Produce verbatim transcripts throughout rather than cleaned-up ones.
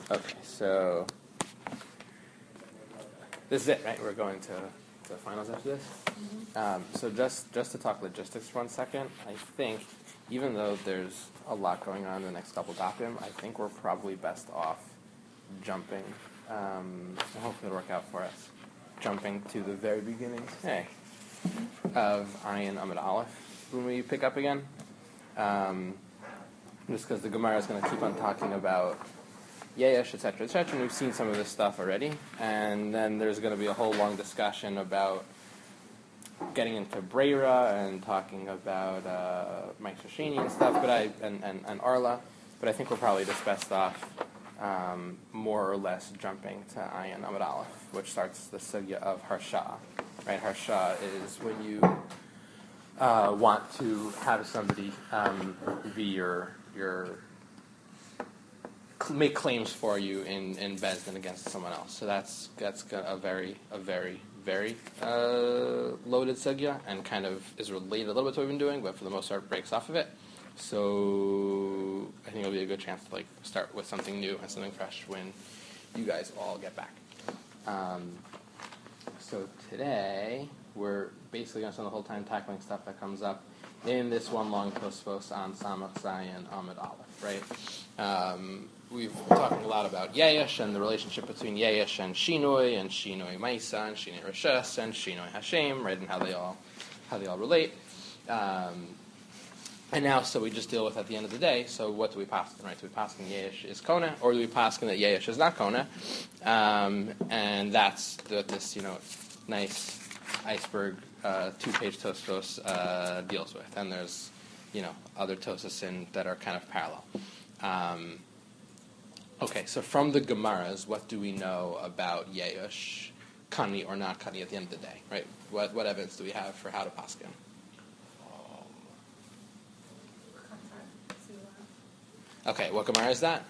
Okay, so this is it, right? We're going to, to finals after this. Mm-hmm. Um, so just just to talk logistics for one second, I think even though there's a lot going on in the next couple dapim, I think we're probably best off jumping. Um, hopefully it'll work out for us. Jumping to the very beginning, hey, of Ayin Amud Aleph when we pick up again. Um, just because the Gemara is going to keep on talking about Yesh, et cetera, et cetera, and we've seen some of this stuff already. And then there's going to be a whole long discussion about getting into Breira and talking about uh, Mike Shashini and stuff, but I and, and, and Arla. But I think we're probably just best off um, more or less jumping to Ayin Amud Aleph, which starts the sugya of Harsha. Right, Harsha is when you uh, want to have somebody um, be your your make claims for you in, in Bezdin against someone else. So that's that's a very a very very uh, loaded sugya and kind of is related a little bit to what we've been doing, but for the most part breaks off of it. So I think it'll be a good chance to like start with something new and something fresh when you guys all get back. Um, so today we're basically going to spend the whole time tackling stuff that comes up in this one long Tosfos on Samach Zayin Amud Aleph, right? Um, we've been talking a lot about Yesh and the relationship between Yesh and Shinoi, and Shinoi Maisa, and Shinoi Rishas, and Shinoi Hashem, right? And how they all how they all relate. Um, and now, so we just deal with at the end of the day. So, what do we paskin, right? Do we paskin Yesh is Kona, or do we paskin that Yesh is not Kona? Um, and that's what this, you know, nice iceberg uh, two-page Tosfos uh, deals with. And there's, you know, other Tosfos in that are kind of parallel. Um, okay, so from the Gemaras, what do we know about Yesh, Kani or not Kani at the end of the day, right? What what evidence do we have for how to paskin? Okay, what Gemara is that?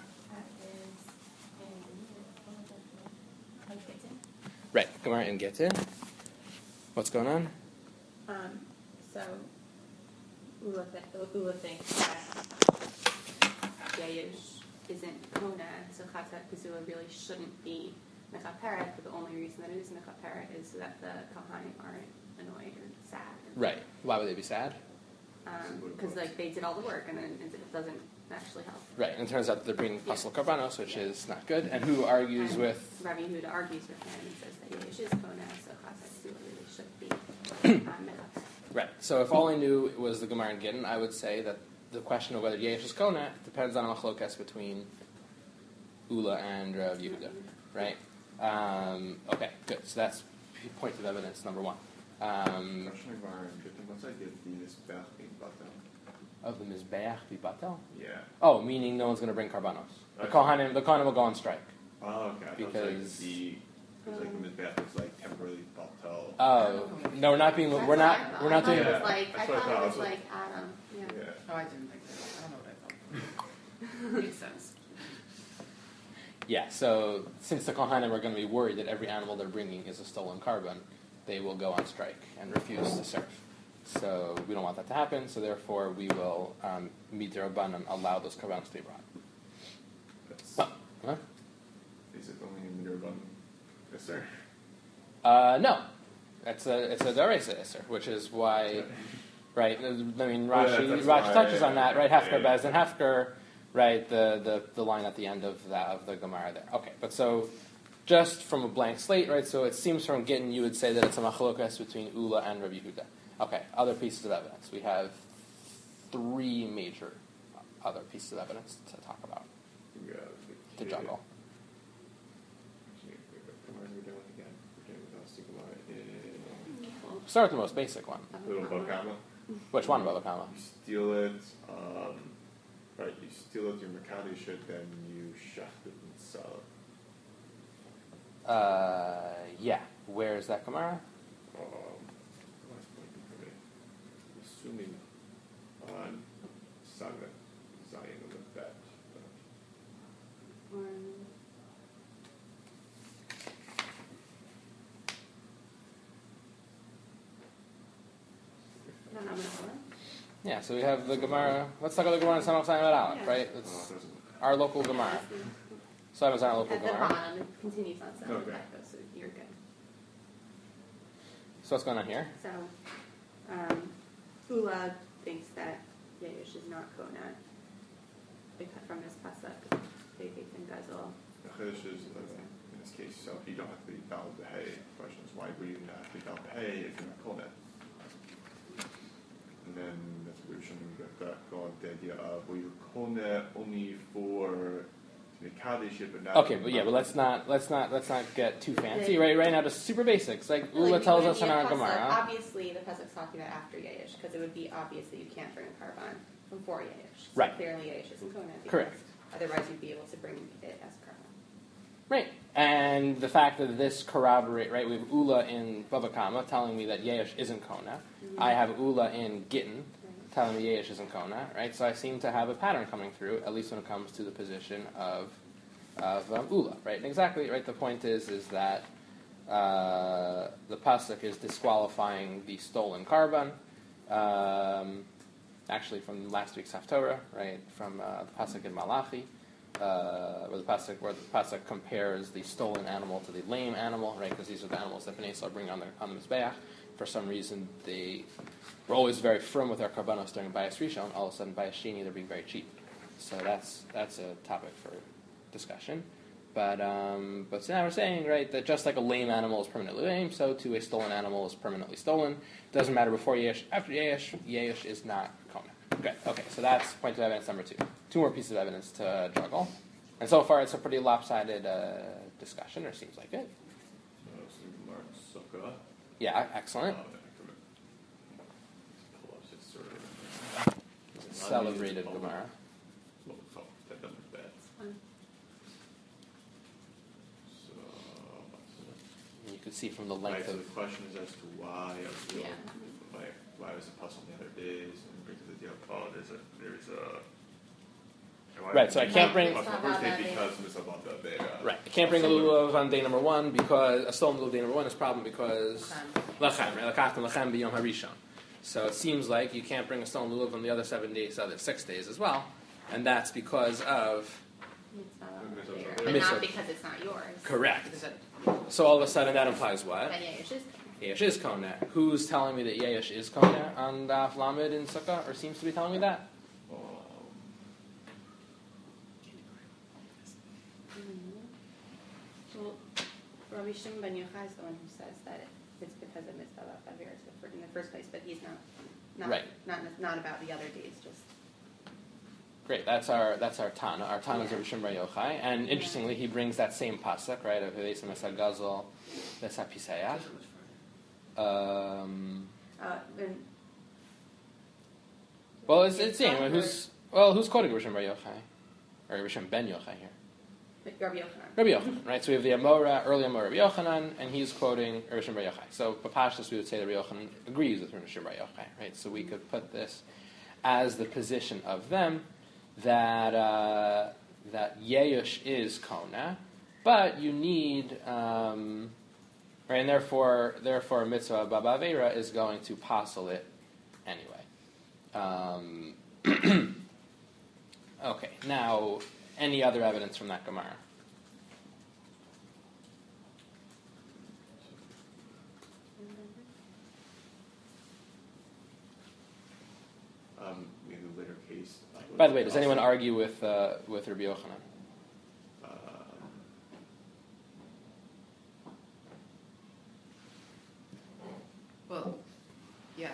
Right, Gemara in Gittin. What's going on? Um, so, Ula, th- Ula thinks that Yesh isn't Kona, so Chatat Pizula really shouldn't be Mechaperet, but the only reason that it is Mechaperet is so that the Kohanim aren't annoyed or sad. Right. Why would they be sad? Because um, like they did all the work and then it doesn't actually help. Right, and it turns out that they're bringing Pasal yeah. Karbanos, which yeah. is not good. And who argues and with? Rabbi Yehuda argues with him and says that Yesh is Kona, so Chatat Pizula really should be um, Mechaperet. Right. So if all I knew was the Gemara in Gittin, I would say that the question of whether Yesh is Kona depends on a machlokas between Ula and Rav Yehuda. Right? Um, okay, good. So that's point of evidence number one. Um, of the Mizbeach Bibatel? Yeah. Oh, meaning no one's going to bring Karbanos. The Kohanim, the Kohanim will go on strike. Oh, okay. I because like the because like the Mizbeach is like temporarily Batel. Oh, no, we're not being. That's we're not. what I We're not thought. doing. I Yeah. thought it was like, I That's what I thought it thought. was like Adam. Yeah. Yeah. Oh, I didn't think that. I don't know what I thought. Makes sense. Yeah, so since the Kohanim are going to be worried that every animal they're bringing is a stolen carbon, they will go on strike and refuse to serve. So we don't want that to happen, so therefore we will um, meet the Rabban and allow those carbonos to be brought. That's, Oh, huh? Is it only in Midraban? Yes, sir. Uh, no. It's a, it's a Daraisa Isser, which is why, right, I mean, Oh, yeah, Rashi, that's Rashi why, touches yeah, on that, yeah, right? yeah, Hefker yeah. Bez and Hefker, right, the, the, the line at the end of that, of the Gemara there. Okay, but so just from a blank slate, right, so it seems from Gittin you would say that it's a machlokas between Ula and Rabbi Yehuda. Okay, other pieces of evidence. We have three major other pieces of evidence to talk about, Yeah, to the- juggle. Start with the most basic one. Little Bakama. Which one, Baba Kama? You steal it, um, right, you steal it, you Makadish it, then you shaft it and sell it. Uh, yeah. Where is that Gemara? Um, last point for me. Assuming on Saga, Zion of the Bet. No, no, no, no. Yeah, so we have the Gemara. Let's talk about the Gemara in Samach Zayin Amud Aleph, right? It's Oh, it doesn't. our local Gemara. So I was on a local At the Gemara. bottom, it continues on seven Okay. so you're good. So what's going on here? So, um, Ula thinks that Yeush is not Kona. Because from this pasuk, they think in Gazal. The Chiddush is, uh, in this case, so you don't have to be Dal Behe. The question is, why would you have to be Dal Behe if you're not Kona? And then that's what we should get that going, the idea of, well, you're Kona only for the Kaddish, but not. Okay, but yeah, but let's not let's not let's not get too fancy, Yeah. right? Right now, just super basics. Like Really, Ula tells it would us be in a our pasuk- Gemara. Obviously, the pasuk's talking about after Yeush, because it would be obvious that you can't bring a carbon from before Yeush. So Right. clearly, Yeush isn't Kona. because Correct. Otherwise, you'd be able to bring it as carbon. Right. And the fact that this corroborate, right, we have Ula in Bava Kama telling me that Yehush isn't Kona. Mhm. I have Ula in Gittin Right. telling me Yehush isn't Kona, right? So I seem to have a pattern coming through, at least when it comes to the position of of um, Ula, right? And exactly, right, the point is is that uh, the pasuk is disqualifying the stolen carbon, um, actually from last week's Haftorah, right, from uh, the pasuk in Malachi, uh, where the pasuk where the pasuk compares the stolen animal to the lame animal, right? Because these are the animals that Bnei Yisrael bring on the on the mizbeach. For some reason, they were always very firm with their karbanos during Bayis Rishon. All of a sudden, Bayis Sheni, they're being very cheap. So that's that's a topic for discussion. But um, but so now we're saying, right, that just like a lame animal is permanently lame, so too a stolen animal is permanently stolen. Doesn't matter before Yehush, after Yehush, Yehush is not Kona. Okay, okay, so that's point of evidence number two. Two more pieces of evidence to juggle. And so far it's a pretty lopsided uh, discussion, or seems like it. So, so Gemara Sukkah. Yeah, excellent. Uh, pull up this sort of- Celebrated Gemara. Well, oh, that doesn't look bad. Um, So, You can see from the right, length so of... the question is as to why, I was real, Yeah. why, why was it puzzle the other days, and bring to the deal, oh, there's a, there's a. and why- Right, so I can't bring- Puzzle birthday because Mitzvah Bata Vega. Right, I can't bring a lulav on day number one because a stolen lulav day number one is a problem because lachem, right? Lakachtem lachem b'yom harishon. So it seems like you can't bring a stolen lulav on the other seven days, other six days as well, and that's because of Mitzvah Mitzvah later. later. But Mitzvah. not because it's not yours. correct. Because it, So all of a sudden that implies what? then Yeush is Yehush is Kona. Who's telling me that Yehush is Kona on Daf Lamed in Sukkah, or seems to be telling me that? Um, Mm-hmm. Well, Rabbi Shimon ben Yochai is the one who says that it's because of Mitzvah Bavir in the first place, but he's not, not, Right. not, not about the other days, just. Great, that's our that's our Tana. Our Tana is Yeah. Rabbi Shimon Bar Yochai, and Yeah. interestingly, he brings that same pasuk, right, of Heveisim Esad Gazal, Vesat Pisayach. Um, Uh, and well, it's it's the same. Who's well, who's quoting Rabbi Shimon Bar Yochai, or Rabbi Shimon ben Yochai here? Rabbi Yochanan. Rabbi Yochanan, right? So we have the Amora, early Amora Rabbi Yochanan, and he's quoting Rabbi Shimon Bar Yochai. So Papashtus, we would say that Rabbi Yochanan agrees with Rabbi Shimon Bar Yochai, right? So we could put this as the position of them that uh, that Yehush is Kona, but you need um, right, and therefore therefore Mitzvah Baba Aveira is going to postle it anyway. Um, okay, now. Any other evidence from that Gemara? um, in the later case. uh, By the way, does also- anyone argue with uh, with Rabbi Yochanan? Um, Well, yeah.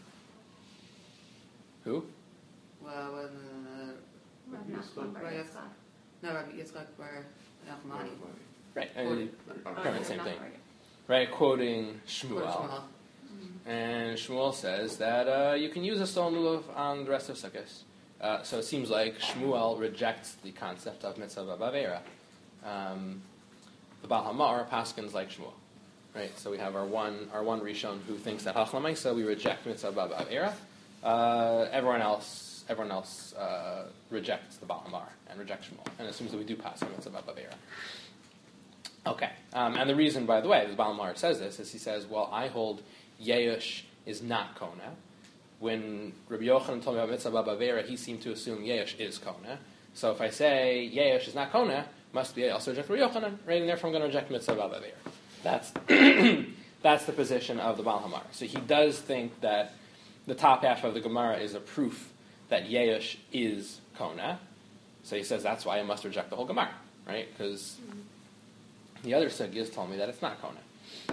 Who? Well, when, uh, Rav Rabbi Nachman Yitzchak. bar Right, Yitzchak. no, Rabbi Yitzchak bar Nachmani. Right, Quoting- and, Oh, pretty much no, same not thing. bar- Right, quoting Quoting Shmuel. Shmuel. And Shmuel says that uh, you can use a stolen lulav on the rest of Sukkot. Uh, so it seems like Shmuel rejects the concept of mitzvah b'avera. Um, the Baal Hamar paskins like Shmuel, right? So we have our one our one Rishon who thinks that hachlamaisa we reject mitzvah b'avera. Uh, everyone else everyone else uh, rejects the Baal Hamar and rejects Shmuel and assumes that we do pass on mitzvah b'avera. Okay, um, and the reason, by the way, the Baal Hamar says this is he says, well, I hold Yehush is not Kona. When Rabbi Yochanan told me about Mitzvah Baba Vera, he seemed to assume Yehush is Kona. So if I say Yehush is not Kona, must be also reject Rabbi Yochanan, right? And therefore I'm going to reject mitzvah b'avaveir. That's that's the position of the Baal Hamar. So he does think that the top half of the Gemara is a proof that Yeush is Kona. So he says that's why I must reject the whole Gemara, right? Because the other sugyas told me that it's not Kona.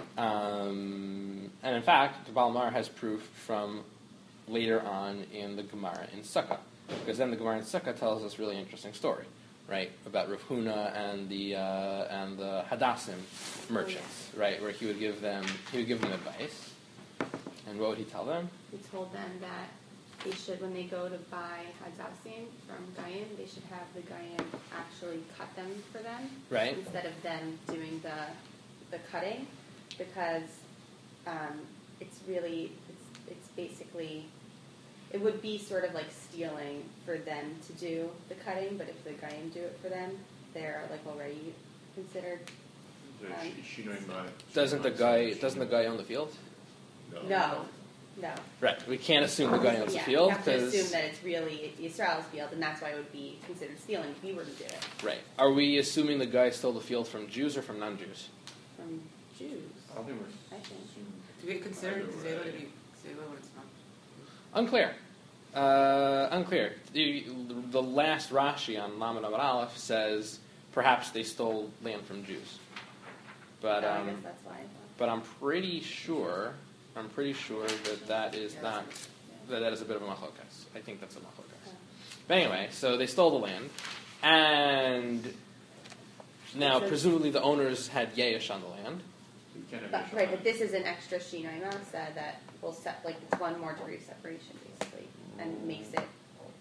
Um, and in fact, the Baal Hamar has proof from later on in the Gemara in Sukkah. Because then the Gemara in Sukkah tells us a really interesting story, right? About Rav Huna and the uh, and the Hadassim merchants, right? Where he would give them he would give them advice. And what would he tell them? He told them that they should, when they go to buy Hadassim from Goyim, they should have the Goyim actually cut them for them, Right. instead of them doing the the cutting, because um, it's really it's it's basically it would be sort of like stealing for them to do the cutting, but if the Goyim do it for them, they're like already considered. The Um, sh- Shinoi Ma- Doesn't the Shinoi guy Ma- doesn't the guy own the field? No. No, no. Right. We can't assume the guy owns yeah, the field you have to because assume that it's really Yisrael's field, and that's why it would be considered stealing if we were to do it right. Are we assuming the guy stole the field from Jews or from non-Jews? from Jews. I don't think we're I think. assuming- Do we consider Either Gzela way. to be Gzela when it's not? Unclear. Uh, unclear. The, the last Rashi on Lamed Amud Aleph says perhaps they stole land from Jews, but Oh, I um, guess that's why. I thought. but I'm pretty sure I'm pretty sure that that is not that that is a bit of a machlokas. I think that's a machlokas. Oh. But anyway, so they stole the land, and now So- presumably the owners had yesh on the land. We can't have But, Yisrael. right, but this is an extra Shinai Masa that will set, like, it's one more degree of separation, basically, and makes it,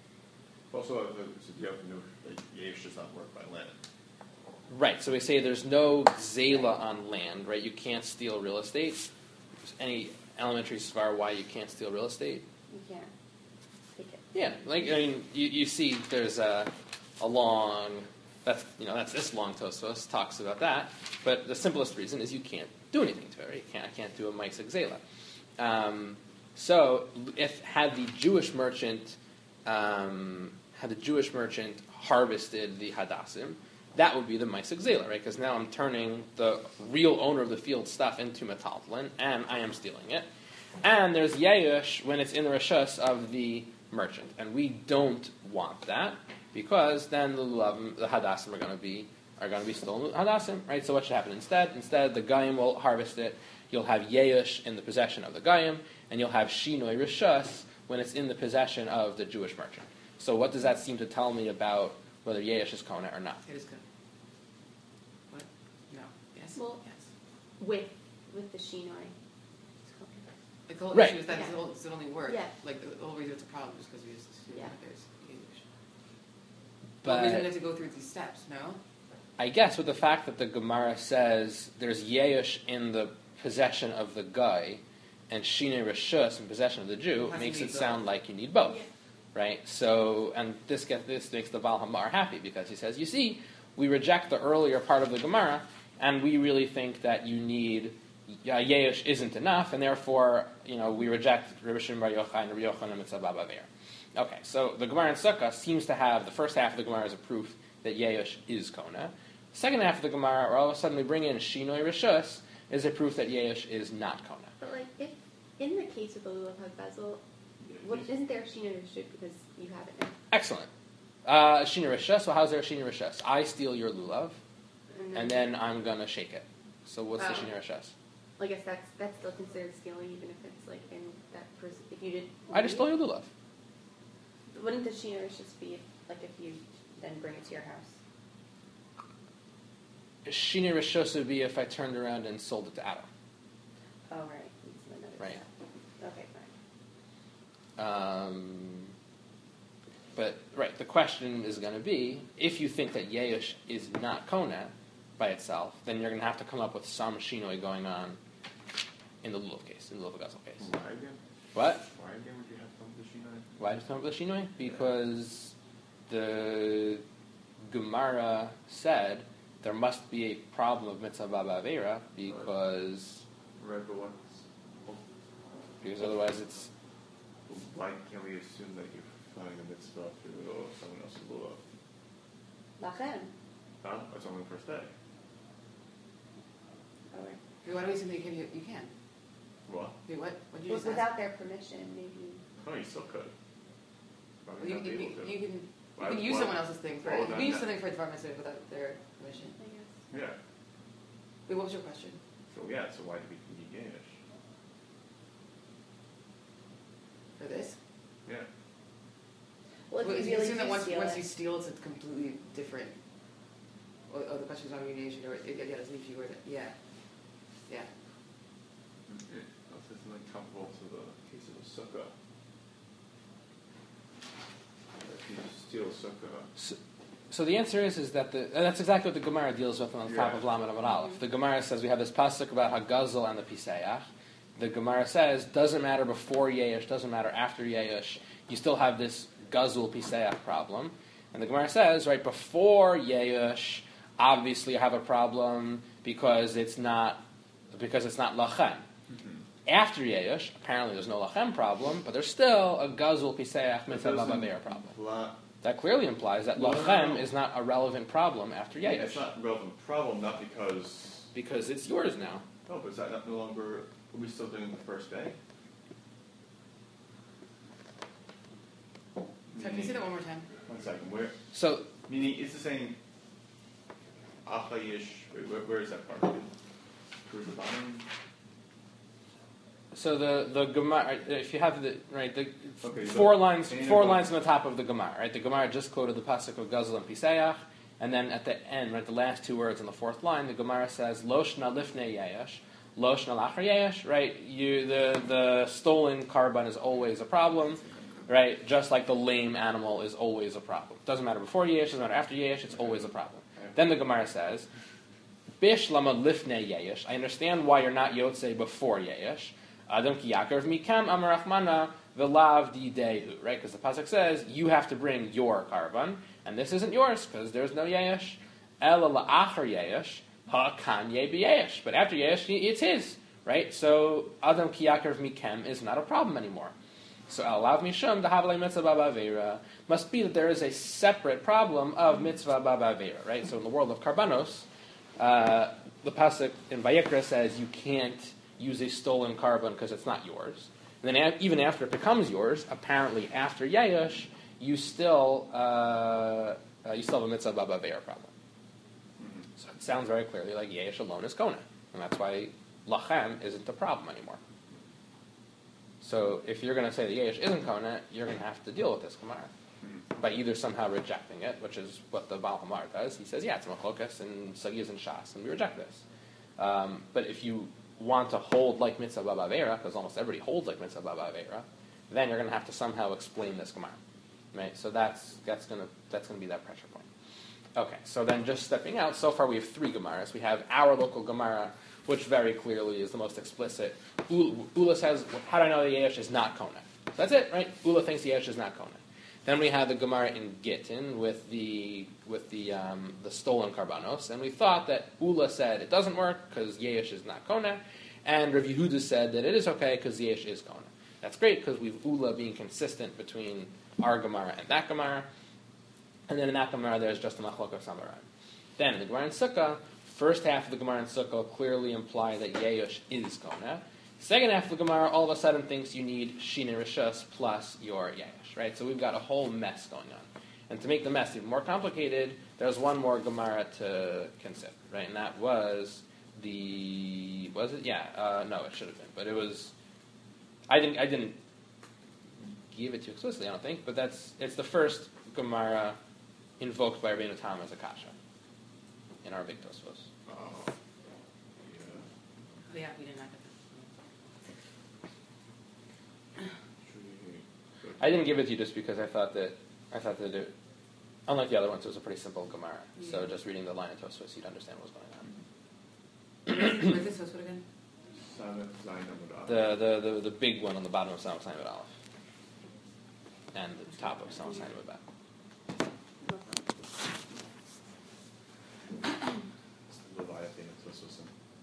Also, uh, the, so you have to know that Yesh does not work by land. Right, so we say there's no zela on land, right? You can't steal real estate. Any elementary svar why you can't steal real estate? you can't take it. Yeah, like I mean, you, you see, there's a, a long that's you know that's this long Tosfos talks about that, but the simplest reason is you can't do anything to it. Right? You can't I can't do a Maisik Zela. Um, so if had the Jewish merchant um, had the Jewish merchant harvested the Hadassim, that would be the Maisik Zela, right? Because now I'm turning the real owner of the field stuff into metaltlin, and I am stealing it. And there's Yeush when it's in the Rishus of the merchant. And we don't want that, because then the Lulavim, the Hadassim are going to be are going to be stolen Hadassim, right? So what should happen instead? Instead, the Goyim will harvest it. You'll have Yeush in the possession of the Goyim, and you'll have Shinoi Rishus when it's in the possession of the Jewish merchant. So what does that seem to tell me about whether Yeush is Kona or not? It is good. What? No. Yes. Well- yes. With, with the Shinoi. Like the whole Right. issue is that it's, Yeah. the whole, it's the only word. Yeah. Like the, the whole reason it's a problem is because we just assume Yeah. that there's English. The whole But reason we have to go through these steps, no? I guess with the fact that the Gemara says there's Yeush in the possession of the guy and Shinei Rishus in possession of the Jew, Has to makes be it both. sound like you need both, right? So, and this get this makes the Baal Hamar happy because he says, you see, we reject the earlier part of the Gemara, and we really think that you need uh, Yeush isn't enough, and therefore, you know, we reject Rabbi Shimon Bar Yochai and Rabbi Yochanan Mitzvah Babaver. Okay, so the Gemara in Sukkah seems to have the first half of the Gemara as a proof that Yeush is Kona. Second half of the Gemara, or all of a sudden we bring in Shinoi Rishus, is a proof that Yeush is not Kona. But, like, if, in the case of the Lulav HaBezel, what, isn't there a Shinoi Rishut because you have it now? Excellent. Uh, Shinoi Rishus, so how's there a Shinoi Rishus? I steal your lulav, and then I'm going to shake it. So what's the Oh. Shinoi Rishus? I guess that's that's still considered stealing, even if it's like in that person. If you did, I just stole your lulav. Wouldn't the Shinoi Rishut be if, like if you then bring it to your house? Shinoi Rishus would be if I turned around and sold it to Adam. Oh right, it's another Right. step. Okay, fine. Um, but, right, the question is going to be, if you think that Yeush is not Kona by itself, then you're going to have to come up with some Shinoi going on in the lulav case, in the lulav Gazel case. Why again? What? Why again would you have come to Shinai? Why did you come up with Shinoi? Because the Gemara said there must be a problem of mitzvah ba'avera because Right, but what's, because otherwise it's why can't we assume that you're finding a mitzvah through someone else's lulav? Lachem. Huh? It's only the first day. If you want to do something, you can. You, you can. What? Wait, what? What did you Well, just ask? without their permission, maybe. No, you still could. Why would You, you not you, be you, able to? you can. Why- You can use why- someone else's thing for. why You would can that use not- something for the pharmacy without their permission. I guess. Yeah. Wait, what was your question? So yeah, so why do we need gayish? For this? Yeah. Well, if Well, you you really assume do that once, steal once it, you steal, it's a completely different. Oh, oh the question is on mediation, or yeah, yeah, that's if you were to, yeah, yeah. Okay. This isn't like comparable to the case of a sukkah. If you steal a sukkah, So, so the answer is is that the and that's exactly what the Gemara deals with on the top Yeah. of Lamed Amud Aleph. The Gemara says we have this pasuk about Hagazel and the Pisayach. The Gemara says doesn't matter before Yehush, doesn't matter after Yehush. You still have this Gazul Pisayach problem. And the Gemara says right before Yehush, obviously you have a problem because it's not because it's not lachem. After Yehush, apparently there's no lachem problem, but there's still a Gazul Pisayach Mitzvah doesn't Babaver problem. la- That clearly implies that No, no, lachem no. is not a relevant problem after yeah, Yehush. it's not a relevant problem, not because. Because it's yours now. No, but is that not no longer? Are we still doing the first day? So can you say that one more time? One second. Where? So, Meaning, it's the same. Achayish. Wait, where, where is that part? Towards the bottom. so the the Gemara, if you have the right, the Okay, four so- lines, Ain't four about- lines on the top of the Gemara, right? The Gemara just quoted the pasuk of Gazal and Pisayach, and then at the end, right, the last two words on the fourth line, the Gemara says Losh na lifnei Yehush, Losh na lachar Yehush, right? You the the stolen carbon is always a problem. Right, just like the lame animal is always a problem. Doesn't matter before Yehush, doesn't matter after Yehush, it's always a problem. Then the Gemara says, Bish lama lifnei Yehush. I understand why you're not Yotzei before Yehush. Adam ki Yaakov mikam amarachmana v'lav didehu. Right, because the pasuk says you have to bring your carbon, and this isn't yours because there's no Yehush. Ela la'achar Yehush ha'kan ye b'Yehush. But after Yehush, it's his. Right, so Adam ki Yaakov mikem is not a problem anymore. So alav mishum dahavlei mitzvah babavera must be that there is a separate problem of mitzvah babavera, right? So in the world of karbanos, uh, the pasuk in Vayikra says you can't use a stolen carbon because it's not yours. And then a- even after it becomes yours, apparently after Yehush, you still uh, uh, you still have a mitzvah babavera problem. Mm-hmm. So it sounds very clearly like Yehush alone is kona, and that's why lachem isn't the problem anymore. So if you're going to say the Yehush isn't Kona, you're going to have to deal with this Gemara by either somehow rejecting it, which is what the Baal Hamar does. He says, yeah, it's a Machlokas and Sagiyas and Shas, and we reject this. Um, but if you want to hold like Mitzvah Babavera, because almost everybody holds like Mitzvah Babavera, then you're going to have to somehow explain this Gemara. Right? So that's that's going to that's going to be that pressure point. Okay, so then just stepping out, so far we have three Gemaras. We have our local Gemara, which very clearly is the most explicit. Ula says, how do I know the Yehush is not Kona? So that's it, right? Ula thinks the Yehush is not Kona. Then we had the Gemara in Gittin with the with the um, the stolen karbanos, and we thought that Ula said it doesn't work because Yehush is not Kona, and Rav Yehuda said that it is okay because Yehush is Kona. That's great because we've Ula being consistent between our Gemara and that Gemara, and then in that Gemara there's just a Machlok of Samarai. Then in the Gemara in Sukkah, first half of the Gemara in Sukkah clearly imply that Yehush is Kona. Second half of the Gemara all of a sudden thinks you need Shina Rishus plus your Yehush, right? So we've got a whole mess going on. And to make the mess even more complicated, there's one more Gemara to consider, right? And that was the, was it? Yeah, uh, no, it should have been. But it was, I didn't, I didn't give it to you explicitly, I don't think, but that's, it's the first Gemara invoked by Rabbeinu Tam as a kasha in our Big Tosfos. Oh. Oh, yeah, we did not get Yeah. I didn't give it to you just because I thought that I thought that it, unlike the other ones, it was a pretty simple Gemara. So Yeah. just reading the line of Tosfos, you'd understand what was going on. that. Where's this Tosfot again? Samech Zayin Amud Aleph. The the, the, the big one on the bottom of Samach Zayin Amud Aleph, and the top of Samach Zayin Amud Bet. It's the Leviathan of Tososim.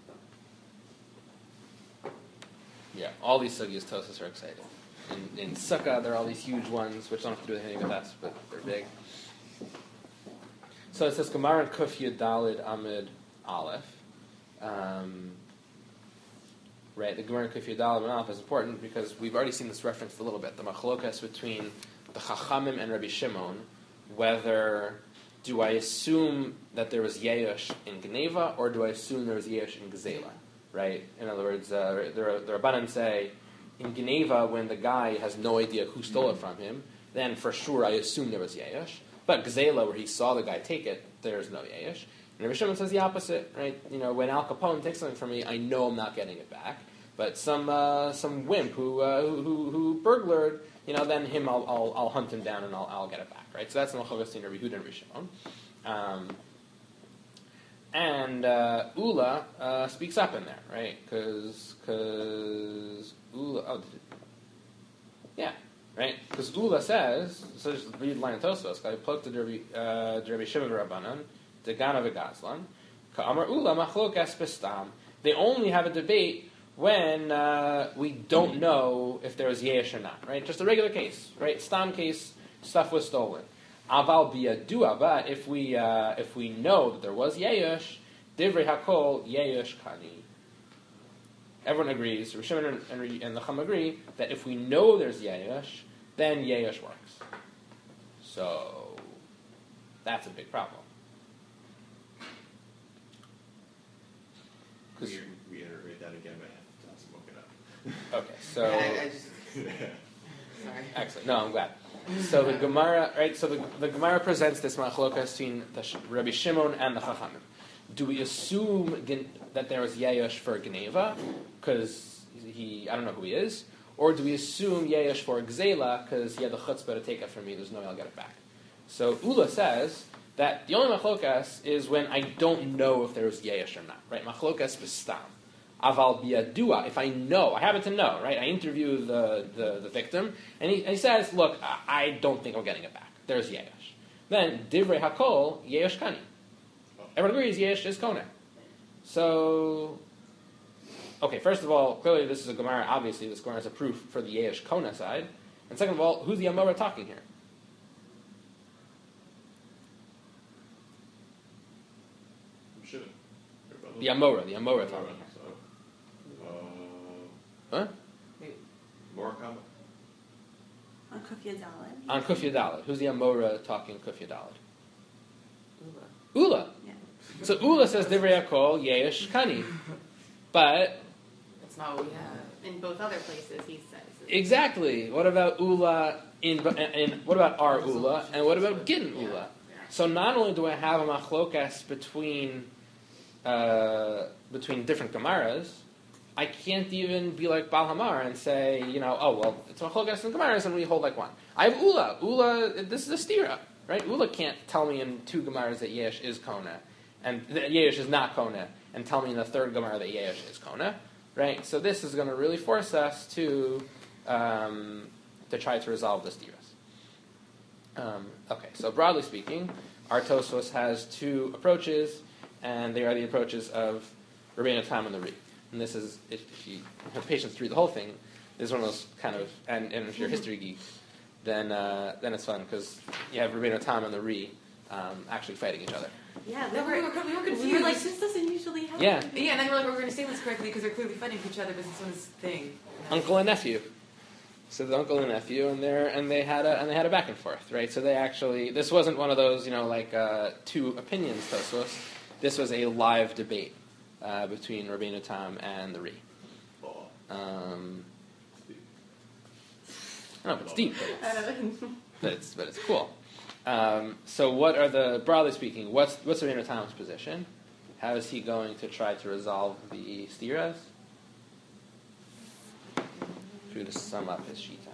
Yeah, all these sugyas Tosfos are excited. In, in Sukkah, there are all these huge ones, which don't have to do with anything with us, but they're big. So it says Gemara and Kuf Yud Dalid Amid Aleph. Um, right, the Gemara and Kuf Yud Dalid Amid Aleph is important because we've already seen this referenced a little bit. The machlokas between the Chachamim and Rabbi Shimon, whether do I assume that there was Yeush in Geneva or do I assume there was Yeush in Gezela? Right? In other words, uh, the, the Rabbanan say, in Geneva, when the guy has no idea who stole it from him, then for sure I assume there was Yeush. But Gezela, where he saw the guy take it, there's no Yeush. And Rabbi Shimon says the opposite, right? You know, when Al Capone takes something from me, I know I'm not getting it back. But some uh, some wimp who, uh, who who who burglared, you know, then him I'll, I'll I'll hunt him down and I'll I'll get it back, right? So that's the Machlokas between Rabbi Yehuda and Rabbi Shimon. Um, and uh, Ula uh, speaks up in there, right? Because because Ula, oh, did it, yeah, right? Because Ula says, so just read line Tosfos. I plugged to Rabbi uh, Rabbi Shimon Rabbanan, Degana v'Gazlan, Ka'amar Ula machlokas bestam. They only have a debate when uh, we don't know if there was Yesh or not, right? Just a regular case, right? Stam case, stuff was stolen. Aval biyadua, but if we uh, if we know that there was Yesh, divrei hakol Yesh kani. Everyone agrees, Rishon and, and, and the Chum agree that if we know there's Yesh, then Yesh works. So that's a big problem. We reiterate that again, but I have to smoke it up. Okay, so I, I just, sorry. excellent. No, I'm glad. So the Gemara, right? So the, the Gemara presents this machlokas between the Rabbi Shimon and the Chachamim. Do we assume gen- that there was Yesh for Geneva because he, I don't know who he is, or do we assume Yesh for Gzela because he had the chutzpah to take it from me? There's no way I'll get it back. So Ula says that the only machlokas is when I don't know if there was Yesh or not, right? Machlokas b'stam. Aval biyadua, if I know, I happen to know, right? I interview the, the, the victim, and he, and he says, look, I, I don't think I'm getting it back. There's Yesh. Then, divrei hakol, Yesh kani. Everyone agrees Yesh is Kona. So, okay, first of all, clearly this is a Gemara, obviously this Gemara is a proof for the Yesh Kona side. And second of all, who's the Amora talking here? Shouldn't. The Amora, the Amora talking here. Uh, Huh? more comment? On Kuf Yud Daled. On Kuf Yud Daled. Who's the Amora talking Kuf Yud Daled? Ula. Ula. Yeah. So Ula says Divrei Hakol Yesh Kani. But That's not what we have. In both other places, he says. exactly. What about Ula in and what about our Ula and what about Gidden Ula? So not only do I have a machlokas between uh, between different Gemaras, I can't even be like Baal Hamar and say, you know, oh well, it's machlokas and Gemaras and we hold like one. I have Ula. Ula. This is a stira, right? Ula can't tell me in two Gemaras that Yesh is Kona and that Yesh is not Kona, and tell me in the third Gemara that Yesh is Kona. Right, so this is going to really force us to um, to try to resolve this diras. Um, okay, so broadly speaking, our Tosfos has two approaches, and they are the approaches of Rabbeinu Tam and the Ri. And this is, if, if you have patience to read the whole thing, this is one of those kind of, and, and if you're a history geek, then uh, then it's fun because you have Rabbeinu Tam and the Ri um, actually fighting each other. Yeah, No, we were, we were confused. We were like, this doesn't usually happen. Yeah. Yeah, and then we're like, we're going to say this correctly because they're clearly fighting each other, but this one's thing. Uncle and nephew. So the uncle and nephew, and they and they had a and they had a back and forth, right? So they actually, this wasn't one of those, you know, like uh, two opinions, Tosfos. This was a live debate uh, between Rabbeinu Tam and the Ri. Oh, Um, Steve. I don't know if it's deep, but I it's, don't know. but it's but it's cool. Um, so what are the, broadly speaking, what's what's Rabbeinu Tam's position? How is he going to try to resolve the stiras? If we were to sum up his shita.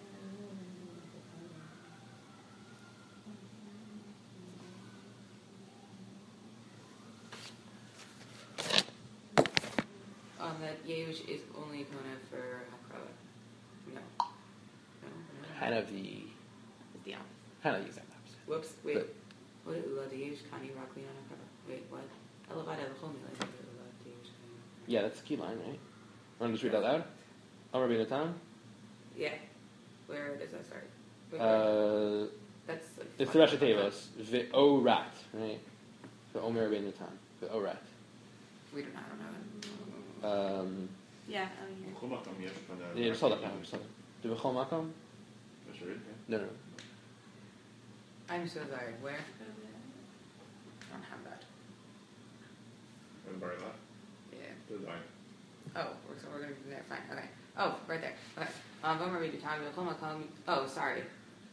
Um, that Yehush is only Kona for Hakrava. No. No. no. Kind of the It's the opposite. kind of the exact opposite. Whoops, wait. But- What is Ula Yehush Kani Rakliana Hakrava? Wait, what? Elevada Elchomi, like Ula Yehush Kani. Yeah, that's the key line, right? Want to just read it out loud? Oh, Rabbeinu Tam? Yeah. Where does that start? Wait, where? Uh, That's like It's the Rashi Tevos, ve'orat, right? Ve'omer Rabbeinu Tam, ve'orat. We don't. I don't know. Um, Yeah, I'm here. בכל מקום יש כאן... yeah, just hold up, just hold up. Do bechol makom? יש ריד, כן? No, no, no. I'm so sorry. Where? I don't have that. אין בעיה. Yeah. זה די. Oh, we're, so we're going to be there. Fine. Okay. Oh, right there. Okay. Um, Gomer Rabbeinu Tam, V'chol Makom. Oh, sorry.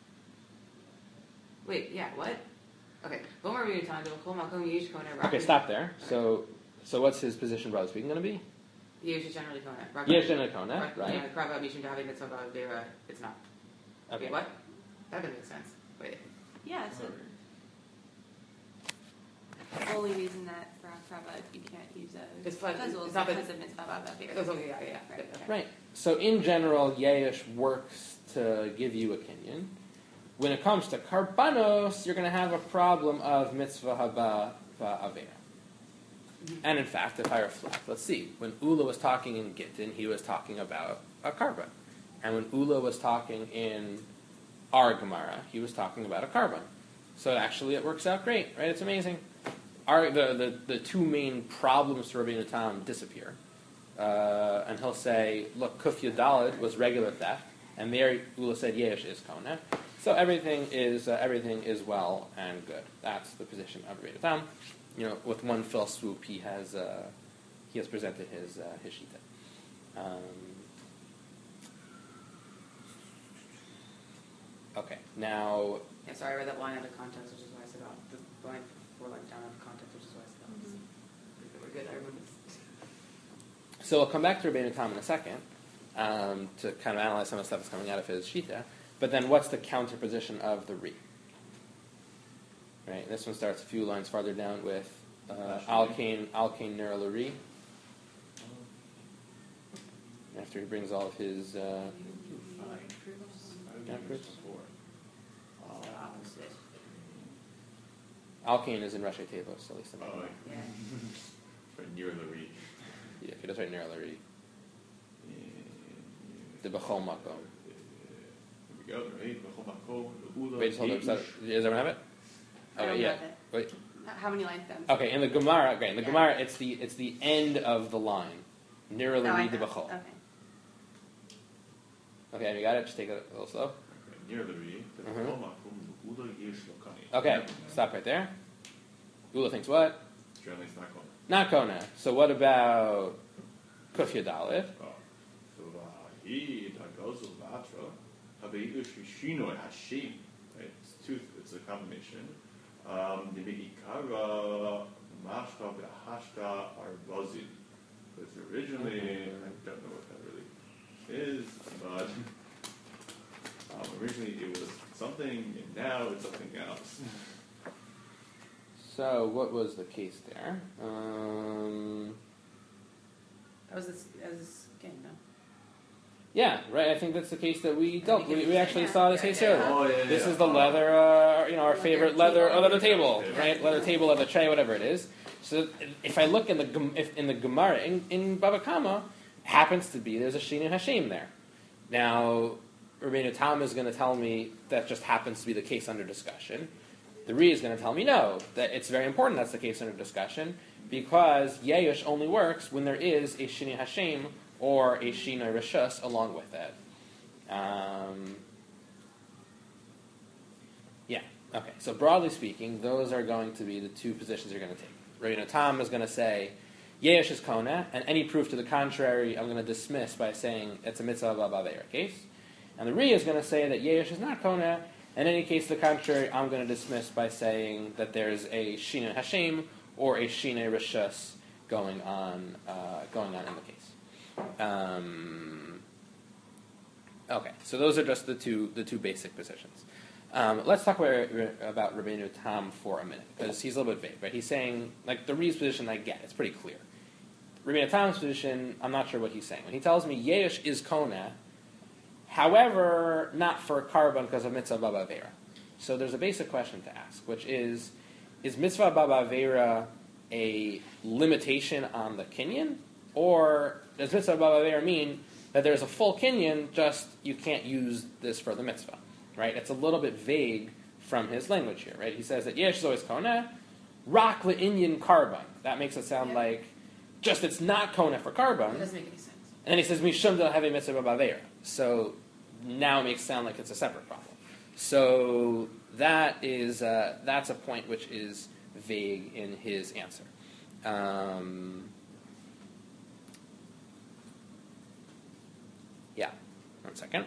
Wait. Yeah. What? Okay. Gomer Rabbeinu Tam, V'chol Makom Yesh Kona. Okay, stop there. So, so what's his position, broadly speaking, going to be? Yesh is generally Kona. Yesh and a Kona, right? Krava Mishum Davi Mitzvah Ba'avera. It's not. Okay. Wait, what? That doesn't make sense. Wait. Yeah, so the only reason that for Akrava you can't use a It's fun- puzzle it's is not because that- of mitzvah ba'avera. That's okay. Yeah. Yeah. yeah. Right. Okay. Right. So in general, Yesh works to give you a kinyan. When it comes to karbanos, you're going to have a problem of mitzvah haba ba'avera. And in fact, if I reflect, let's see, when Ula was talking in Gittin, he was talking about a karban. And when Ula was talking in our Gemara, he was talking about a karban. So actually it works out great, right? It's amazing. Our, the, the, the two main problems for Rabbeinu Tam disappear. Uh, and he'll say, look, Kuf Yudalid was regular theft, and there Ula said Yesh is Kona. So everything is uh, everything is well and good. That's the position of Rabbeinu Tam. You know, with one fell swoop, he has uh, he has presented his uh, his shita. Um, okay, now Yeah. Sorry, I read that line out of context, which is why I said about the line four lines down out of context, which is why I said that. Mm-hmm. We're good. Everyone is. so we'll come back to Rabbeinu Tam in a second um, to kind of analyze some of the stuff that's coming out of his shita. But then, what's the counterposition of the re? Right, this one starts a few lines farther down with uh, Alkane Alkane Ner Lari. After he brings all of his uh, yeah, proofs. It's the opposite. Alkane is in Rashi Tevos, at least in my Oh, mind. Yeah. But near the reed. Yeah, if he does right Ner Lari. The Bechol Makom. Here we go, right? בכל מקום, Ula, Wait, just hold up. Yesh. Does everyone have it? I don't Okay, yeah. have it. Wait. H- How many lines down? Okay, in the Gemara, okay, in the Yeah. Gemara, it's the it's the end of the line. Ner Oh, I Lari de have. Bechol. Okay. Okay, you got it. Just take it a little slow. Okay, near the reed. Mhm. בכל מקום, Ula, Yesh, Lokani. Okay, stop right there. Ula thinks what? Generally, it's not going. Not Kona. So what about Kufya Dalith? Oh. So, he goes to Vatra. Habeidu Shishinoi Hashim. Right? It's two. It's a combination. Um, the Beikara Mashta Behashta Arbazin. Because originally, I don't know what that really is, but um, originally it was something, and now it's something else. So what was the case there? Um, That was this. That was this game, no? yeah, right. I think that's the case that we dealt. We, we actually Yeah. saw this Yeah, case yeah, earlier. Oh, yeah, yeah, This yeah. is the Oh. leather, uh, you know, our Leather favorite table. leather, uh, leather Yeah. table, Yeah. right? Leather table, leather tray, whatever it is. So if I look in the Gem- if in the Gemara in, in Bava Kama, happens to be there's a Shina Hashem there. Now, Rabbeinu Tam is going to tell me that just happens to be the case under discussion. The Re is going to tell me no, that it's very important that's the case under discussion because Yeyush only works when there is a Shina Hashem or a Shina Rishus along with it. Um, yeah. Okay. So broadly speaking, those are going to be the two positions you're going to take. Rabbeinu Tam is going to say Yesh is Kona, and any proof to the contrary, I'm going to dismiss by saying it's a mitzvah b'aveira case. And the Re is going to say that Yesh is not Kona, and in any case to the contrary, I'm going to dismiss by saying that there's a Shina Hashem or a Shina Rishus going on uh, going on in the case. Um, okay, so those are just the two the two basic positions. Um, let's talk about, about Rabbeinu Tam for a minute, because he's a little bit vague, right? He's saying, like, the Re's position I get, it's pretty clear. Rabbeinu Tam's position, I'm not sure what he's saying. When he tells me Yesh is Kona, however, not for Karban because of Mitzvah Baba Vera. So there's a basic question to ask, which is, is Mitzvah Baba Vera a limitation on the Kinyan? Or does Mitzvah Baba Vera mean that there's a full Kinyan, just you can't use this for the Mitzvah? Right? It's a little bit vague from his language here, right? He says that yesh is always kona, rak le'inyan carbon. That makes it sound Yeah. like just it's not kona for carbon. It doesn't make any sense. And then he says mishum del have a mitzvah b'aveira. So now it makes it sound like it's a separate problem. So that is uh, that's a point which is vague in his answer. Um, yeah, one second.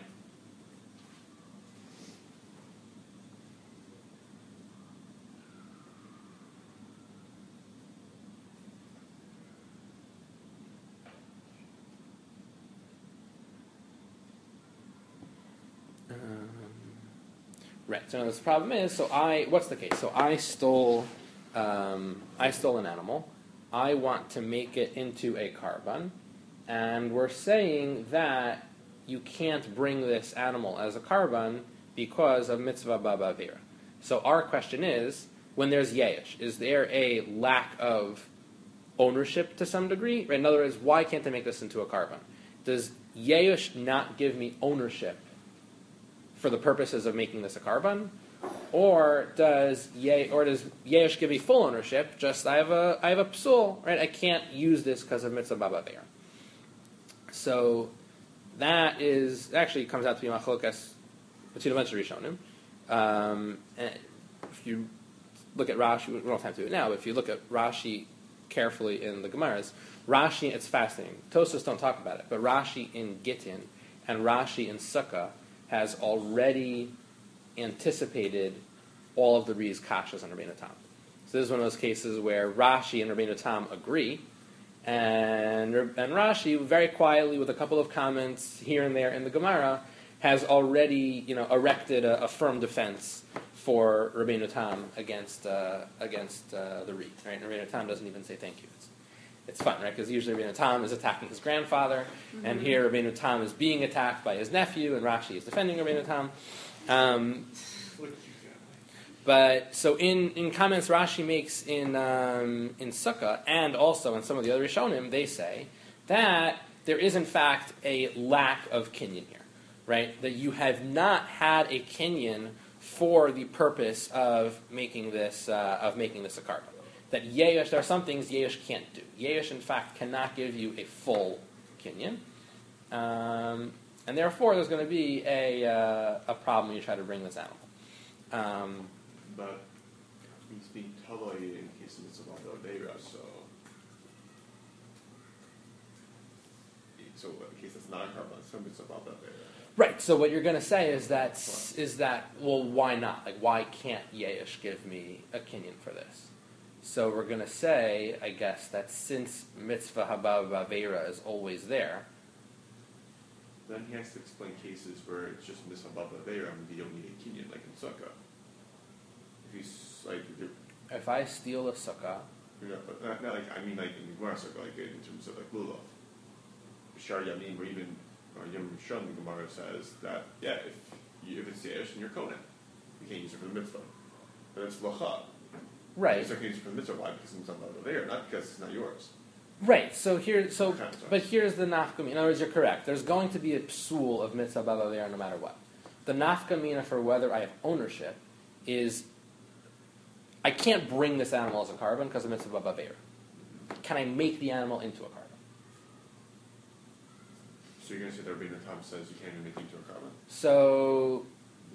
Um, right. So now this problem is, so I, what's the case? So I stole, um, I stole an animal. I want to make it into a carbon, and we're saying that you can't bring this animal as a carbon because of mitzvah b'avera. So our question is, when there's yesh, is there a lack of ownership to some degree? Right? In other words, why can't I make this into a carbon? Does yesh not give me ownership for the purposes of making this a carbon, or does ye, or does yesh give me full ownership? Just I have a I have a psul, right? I can't use this because of mitzvah b'avera. So that is actually comes out to be machlokas between a bunch of rishonim. Um, and if you look at Rashi, we don't have time to do it now. But if you look at Rashi carefully in the Gemaras, Rashi, it's fascinating. Tosfos don't talk about it, but Rashi in Gittin and Rashi in Sukkah has already anticipated all of the Ri's kashas on Rabbeinu Tam. So this is one of those cases where Rashi and Rabbeinu Tam agree, and, and Rashi, very quietly, with a couple of comments here and there in the Gemara, has already, you know, erected a, a firm defense for Rabbeinu Tam against uh, against uh, the Ri. Right? And Rabbeinu Tam doesn't even say thank you. It's, it's fun, right? Because usually Rabbeinu Tam is attacking his grandfather, mm-hmm. and here Rabbeinu Tam is being attacked by his nephew, and Rashi is defending Rabbeinu Tam. Um, but so in, in comments Rashi makes in um, in Sukkah and also in some of the other Rishonim, they say that there is in fact a lack of kinyan here, right? That you have not had a kinyan for the purpose of making this uh, of making this a carbon. That yesh, there are some things yesh can't do. Yesh, in fact, cannot give you a full kinyan, um, and therefore there's going to be a uh, a problem when you try to bring this animal. Um, But he's being totally in case it's about the Aveira, so so in case it's not a carbon, it's about the Aveira. Right. So what you're going to say is that is that well, why not? Like, why can't Yesh give me a kinyan for this? So we're going to say, I guess, that since mitzvah haba b'aveira is always there, then he has to explain cases where it's just mitzvah haba b'aveira and you don't need a kinyan, like in Sukkah. If he's like, if, you're, if I steal a sukkah, you know, not, not like I mean, like in the Gemara Sukkah, like in terms of like lulav, Shar Yamim, or even or Yom Rishon, the Gemara says that yeah, if you, if it's yesh and you're kohen, you can't use it for the mitzvah, but it's lacha. right? You can't use it for the mitzvah. Why? Because it's about there, not because it's not yours. Right. So here, so Okay, sorry. but here's the nafkamina. In other words, you're correct. There's going to be a psul of mitzvah b'aveira no matter what. The nafkamina for whether I have ownership is I can't bring this animal as a carbon because of mitzvah b'aveira. Can I make the animal into a carbon? So you're going to say that Rabbeinu Tam says you can't even make it into a carbon. So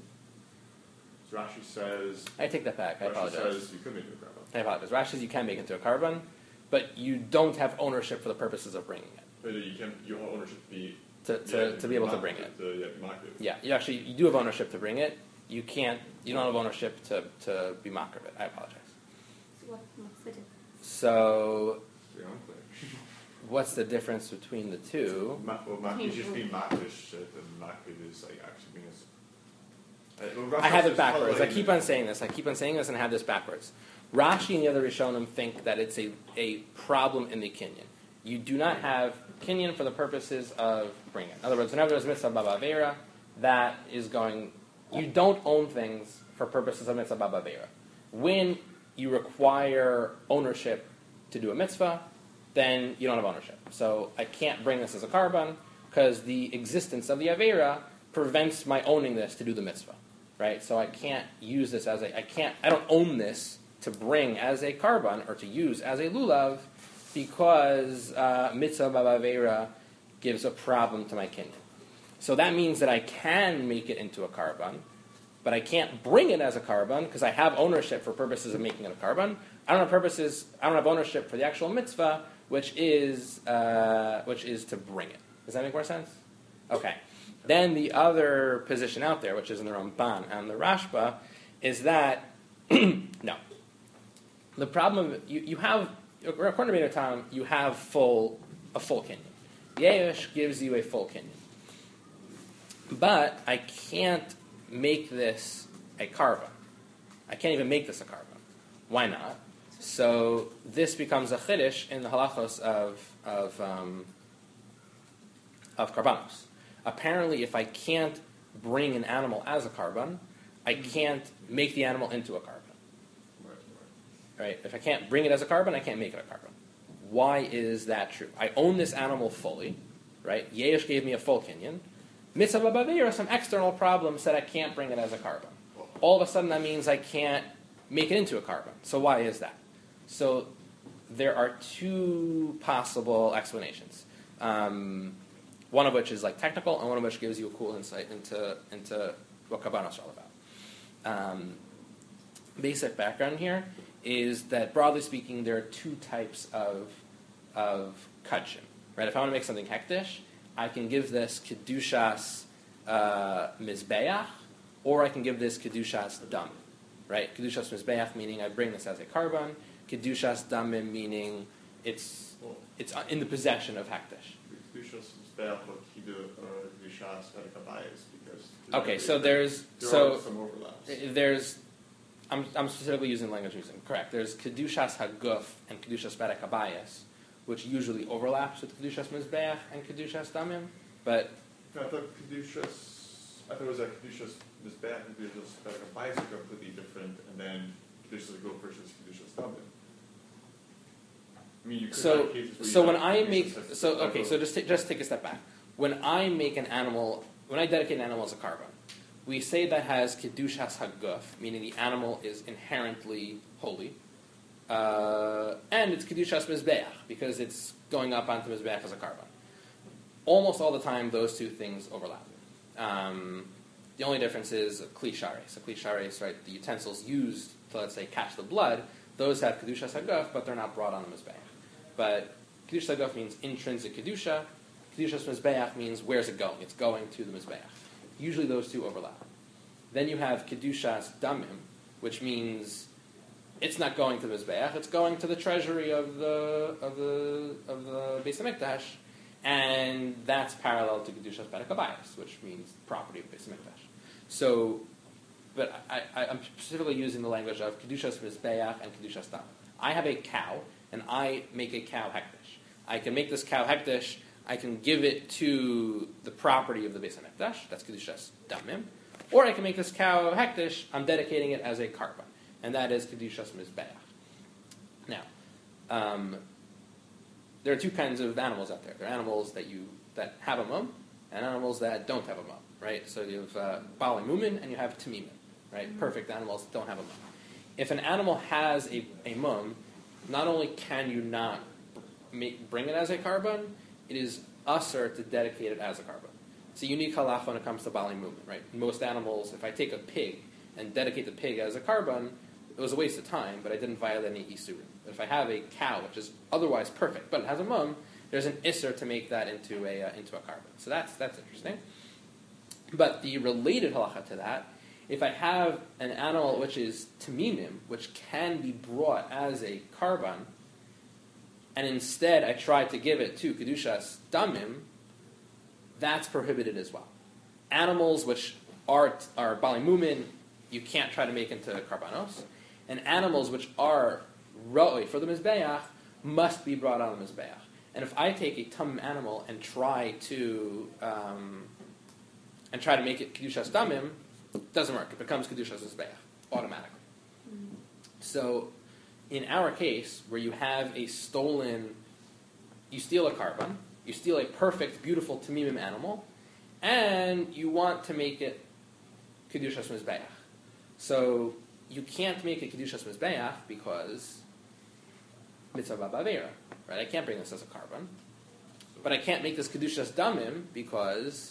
So Rashi says. I take that back. I Rashi apologize. says you could make it into a carbon. I apologize. Rashi says you can make it into a carbon, but you don't have ownership for the purposes of bringing it. But you can. Your ownership be. To, to, yeah, to be able to mark- bring it. To, yeah, mark it. Yeah, you actually you do have ownership to bring it. You can't. You don't have ownership to, to be mock of it. I apologize. So what, what's the difference? So Yeah, unclear. what's the difference between the two? Ma- well, mark is just being markish shit, and mark is like actually being. A, uh, well, I have Rashi it backwards. I says keep on saying this. I keep on saying this, and I have this backwards. Rashi and the other Rishonim think that it's a, a problem in the kinyan. You do not have kinyan for the purposes of bringing it. In other words, whenever there's mitzvah b'aveira, that is going. You don't own things for purposes of mitzvah b'aveira. When you require ownership to do a mitzvah, then you don't have ownership. So I can't bring this as a carbon because the existence of the aveira prevents my owning this to do the mitzvah. right? So I can't use this as a, I can't, I don't own this to bring as a karban or to use as a lulav because uh, mitzvah b'avera gives a problem to my kinyan. So that means that I can make it into a karban, but I can't bring it as a karban because I have ownership for purposes of making it a karban. I don't have purposes. I don't have ownership for the actual mitzvah, which is uh, which is to bring it. Does that make more sense? Okay. Then the other position out there, which is in the Ramban and the Rashba, is that no. The problem you you have according to Beit Tam, you have full a full kinyan. Yesh gives you a full kinyan. But I can't make this a karban. I can't even make this a karban. Why not? So this becomes a chiddush in the halachos of of um, of karbanos. Apparently, if I can't bring an animal as a karban, I can't make the animal into a karban. Right? If I can't bring it as a karban, I can't make it a karban. Why is that true? I own this animal fully. Right? Yesh gave me a full kinyan. Mitzvah b'avera, some external problem said I can't bring it as a karban. All of a sudden that means I can't make it into a karban. So why is that? So there are two possible explanations. Um, one of which is like technical, and one of which gives you a cool insight into into what karbanos are all about. Um, basic background here is that broadly speaking, there are two types of of kudshim. Right? If I want to make something hektish, I can give this kedushas uh, mizbeach, or I can give this kedushas damim. Right? Kedushas mizbeach meaning I bring this as a karban. Kedushas damim meaning it's it's in the possession of hektish. Kedushas mizbeach or kedushas verikabayis because okay, so there's there so are some overlaps. There's I'm I'm specifically using language using correct. There's kedushas haguf and kedushas verikabayis, which usually overlaps with Kedushas Mizbeach and Kedushas Damim, but... I thought Kedushas, I thought it was that Kedushas Mizbeach and Kedushas Verikabayis are completely different, and then Kedushas Go versus Kedushas Damim. I mean, you could so, have cases where so you when have I Kedushas make... as- So, okay, so just, ta- just take a step back. When I make an animal, when I dedicate an animal as a karban, we say that has Kedushas Haguf, meaning the animal is inherently holy, Uh, and it's Kedushas Mizbeach, because it's going up onto Mizbeach as a karban. Almost all the time, those two things overlap. Um, the only difference is a kli shares. A kli shares, right, the utensils used to, let's say, catch the blood, those have Kedushas Haguf, but they're not brought on the Mizbeach. But Kedushas Haguf means intrinsic Kedusha. Kedushas Mizbeach means where's it going? It's going to the Mizbeach. Usually those two overlap. Then you have Kedushas Damim, which means it's not going to the Mizbeach, it's going to the treasury of the of the of the Beis HaMikdash, and that's parallel to Kedushas Verikabayis, which means property of Beis HaMikdash. So, but I, I, I'm specifically using the language of Kedushas Mizbeach and Kedushas Dam. I have a cow, and I make a cow hektish. I can make this cow hektish, I can give it to the property of the Beis HaMikdash, that's Kedushas Damim, or I can make this cow hektish, I'm dedicating it as a karban. And that is Kedushas Mizbeach. Now, um, there are two kinds of animals out there. There are animals that you that have a mum, and animals that don't have a mum, right? So you have uh, Bali Mumin, and you have Tamimim, right? Mm-hmm. Perfect animals don't have a mum. If an animal has a, a mum, not only can you not make, bring it as a karban, it is usher to dedicate it as a karban. It's a unique halach when it comes to Bali Mumin, right? Most animals, if I take a pig and dedicate the pig as a karban, it was a waste of time, but I didn't violate any isurim. But if I have a cow, which is otherwise perfect, but it has a mum, there's an isser to make that into a uh, into a karban. So that's that's interesting. But the related halacha to that, if I have an animal which is tamimim, which can be brought as a karban, and instead I try to give it to kedushas damim, that's prohibited as well. Animals which are are bali mumin, you can't try to make into karbanos. And animals which are roi for the Mizbeach must be brought on the Mizbeach. And if I take a tum animal and try to um, and try to make it Kedushas Damim, it doesn't work. It becomes Kedushas Mizbeach automatically. Mm-hmm. So in our case, where you have a stolen, you steal a karban, you steal a perfect, beautiful Tamimim animal, and you want to make it Kedushas Mizbeach. So you can't make a Kedushas Mizbeach because Mitzvah Ba'avera, right? I can't bring this as a carbon. But I can't make this Kedushas Damim because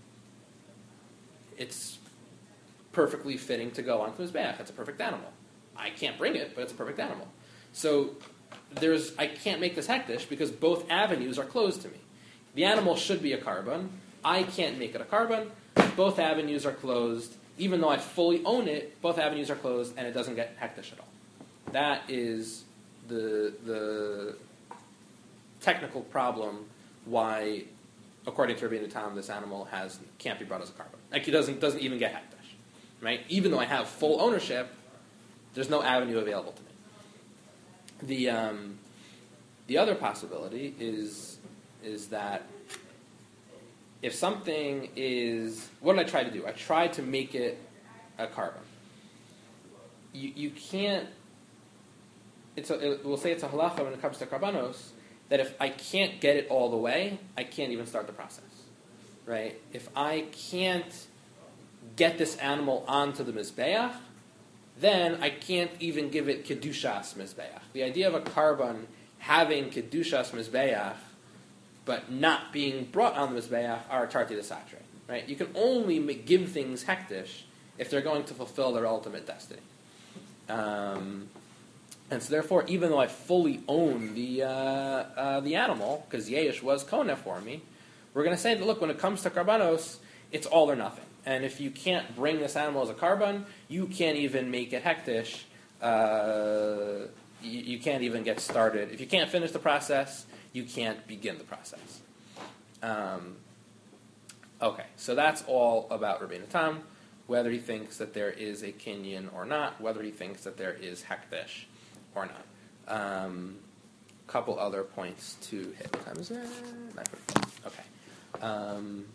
it's perfectly fitting to go onto Mizbeach. It's a perfect animal. I can't bring it, but it's a perfect animal. So there's I can't make this hektish because both avenues are closed to me. The animal should be a carbon. I can't make it a carbon. Both avenues are closed. Even though I fully own it, both avenues are closed, and it doesn't get hektish at all. That is the the technical problem why, according to Rabbeinu Tam, this animal has can't be brought as a carbon. Like, it doesn't doesn't even get hektish, right? Even though I have full ownership, there's no avenue available to me. The um, the other possibility is is that if something is, what did I try to do? I tried to make it a carbon. You you can't. It's a, it, we'll say it's a halacha when it comes to karbanos that if I can't get it all the way, I can't even start the process, right? If I can't get this animal onto the mizbeach, then I can't even give it kedushas mizbeach. The idea of a carbon having kedushas mizbeach but not being brought on the mizbeach are tarti desatre, right? You can only make, give things hektish if they're going to fulfill their ultimate destiny. Um, and so therefore, even though I fully own the uh, uh, the animal, because Yesh was Kona for me, we're going to say that, look, when it comes to karbanos, it's all or nothing. And if you can't bring this animal as a carbon, you can't even make it hektish. Uh, you, you can't even get started. If you can't finish the process, you can't begin the process. Um, okay, so that's all about Rabbeinu Tam, whether he thinks that there is a kinyan or not, whether he thinks that there is hektish or not. A um, couple other points to hit. What time is it? nine forty-five. Okay. Um,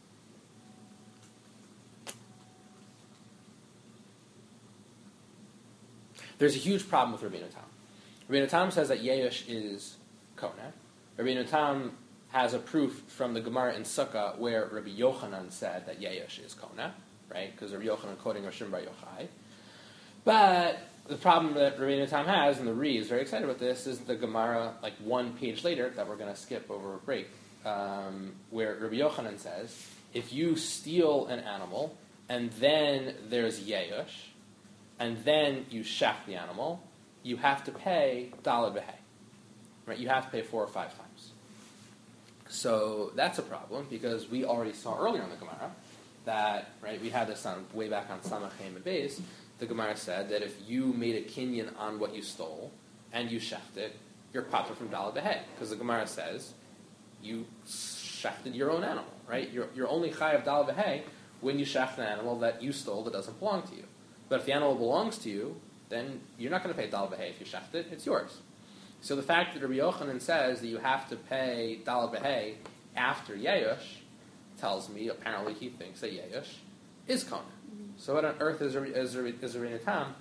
there's a huge problem with Rabbeinu Tam. Rabbeinu Tam says that Yeush is Kona. Rabbeinu Tam has a proof from the Gemara in Sukkah where Rabbi Yochanan said that Yeush is Kona, right? Because Rabbi Yochanan quoting Rashim Bar Yochai. But the problem that Rabbeinu Tam has, and the Ri is very excited about this, is the Gemara, like one page later, that we're going to skip over a break, um, where Rabbi Yochanan says, if you steal an animal, and then there's Yeush, and then you shech the animal, you have to pay daled b'hei. Right? You have to pay four or five times. So that's a problem, because we already saw earlier in the Gemara that, right, we had this on way back on Samach Haim and Beis. The Gemara said that if you made a kinyan on what you stole and you shechted it, you're patur from daled b'hei, because the Gemara says you shechted your own animal, right? You're, you're only chayav daled b'hei when you shech an animal that you stole that doesn't belong to you. But if the animal belongs to you, then you're not going to pay daled b'hei if you shechted it; it's yours. So the fact that Rabbi Yochanan says that you have to pay daled b'hei after Yeush tells me apparently he thinks that Yeush is Kona. So what on earth is is is Rabbeinu Tam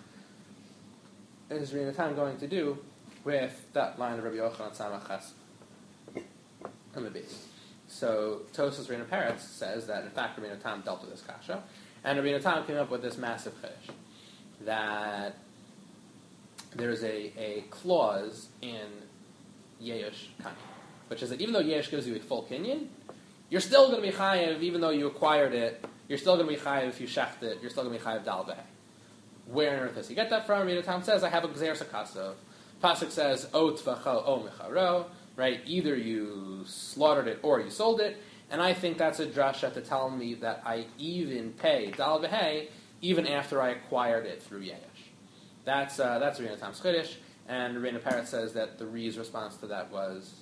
is Rabbeinu Tam going to do with that line of Rabbi Yochanan Samach Ches on the base? So Tosas Rabbeinu Peretz says that in fact Rabbeinu Tam dealt with this kasha, and Rabbeinu Tam came up with this massive chiddush that there's a, a clause in Yeush Kani, which is that even though Yeush gives you a full kinyan, you're still going to be chayiv, even though you acquired it, you're still going to be chayiv if you shecht it, you're still going to be chayiv daled b'hei. Where on earth does he get that from? Rabbeinu Tam says, I have a gzeir sakasov. Pasuk says, o tvacho o mecharo, right? Either you slaughtered it or you sold it, and I think that's a drasha to tell me that I even pay daled b'hei even after I acquired it through Yeush. That's uh, that's Rabbeinu Tam's chiddush, and Rabbeinu Peretz says that the Ri's response to that was,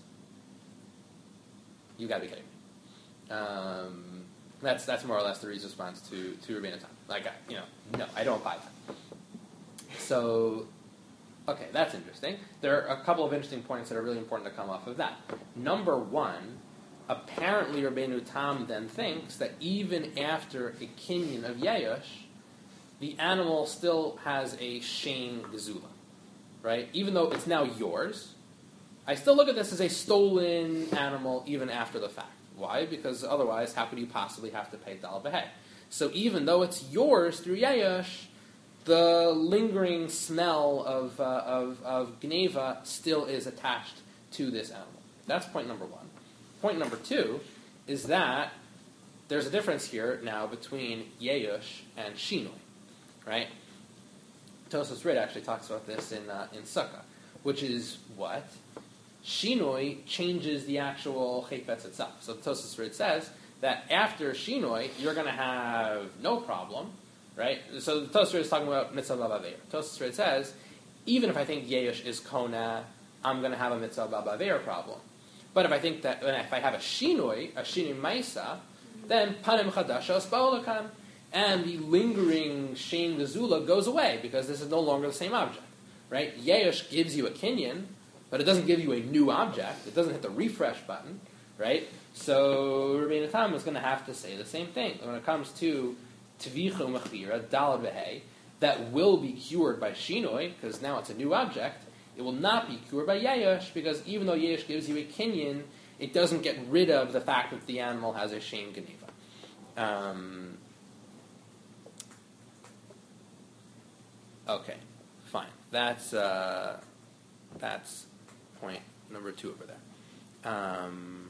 "You got to be kidding me." Um, that's that's more or less the Ri's response to to Rabbeinu Tam. Like, I, you know, no, I don't buy that. So, okay, that's interesting. There are a couple of interesting points that are really important to come off of that. Number one, apparently Rabbeinu Tam then thinks that even after a kinyan of Yeush, the animal still has a shein gezula, right? Even though it's now yours, I still look at this as a stolen animal even after the fact. Why? Because otherwise, how could you possibly have to pay daled b'hei? So even though it's yours through Yesh, the lingering smell of, uh, of, of Gneva still is attached to this animal. That's point number one. Point number two is that there's a difference here now between Yeyush and Shinoi, right? Tosfos Rid actually talks about this in uh, in Sukkah, which is what? Shinoi changes the actual Chayfetz itself. So Tosfos Rid says that after Shinoi, you're going to have no problem, right? So Tosfos Rid is talking about Mitzvah Babaveir. Tosfos Rid says, even if I think Yeyush is Kona, I'm going to have a Mitzvah Babaveir problem. But if I think that, if I have a Shinoi, a Shinoi Maisa, then Panim Chadashos Ba'olakan, and the lingering Shein Gazula goes away, because this is no longer the same object, right? Yeyush gives you a Kinyan, but it doesn't give you a new object. It doesn't hit the refresh button, right? So Rabbeinu Tam is going to have to say the same thing. When it comes to Tvicha Mechira, Dalad Vehei, that will be cured by Shinoi, because now it's a new object, it will not be cured by Yesh, because even though Yesh gives you a Kinyan, it doesn't get rid of the fact that the animal has a Shein Geneva. Um, okay, fine. That's uh, that's point number two over there. Um,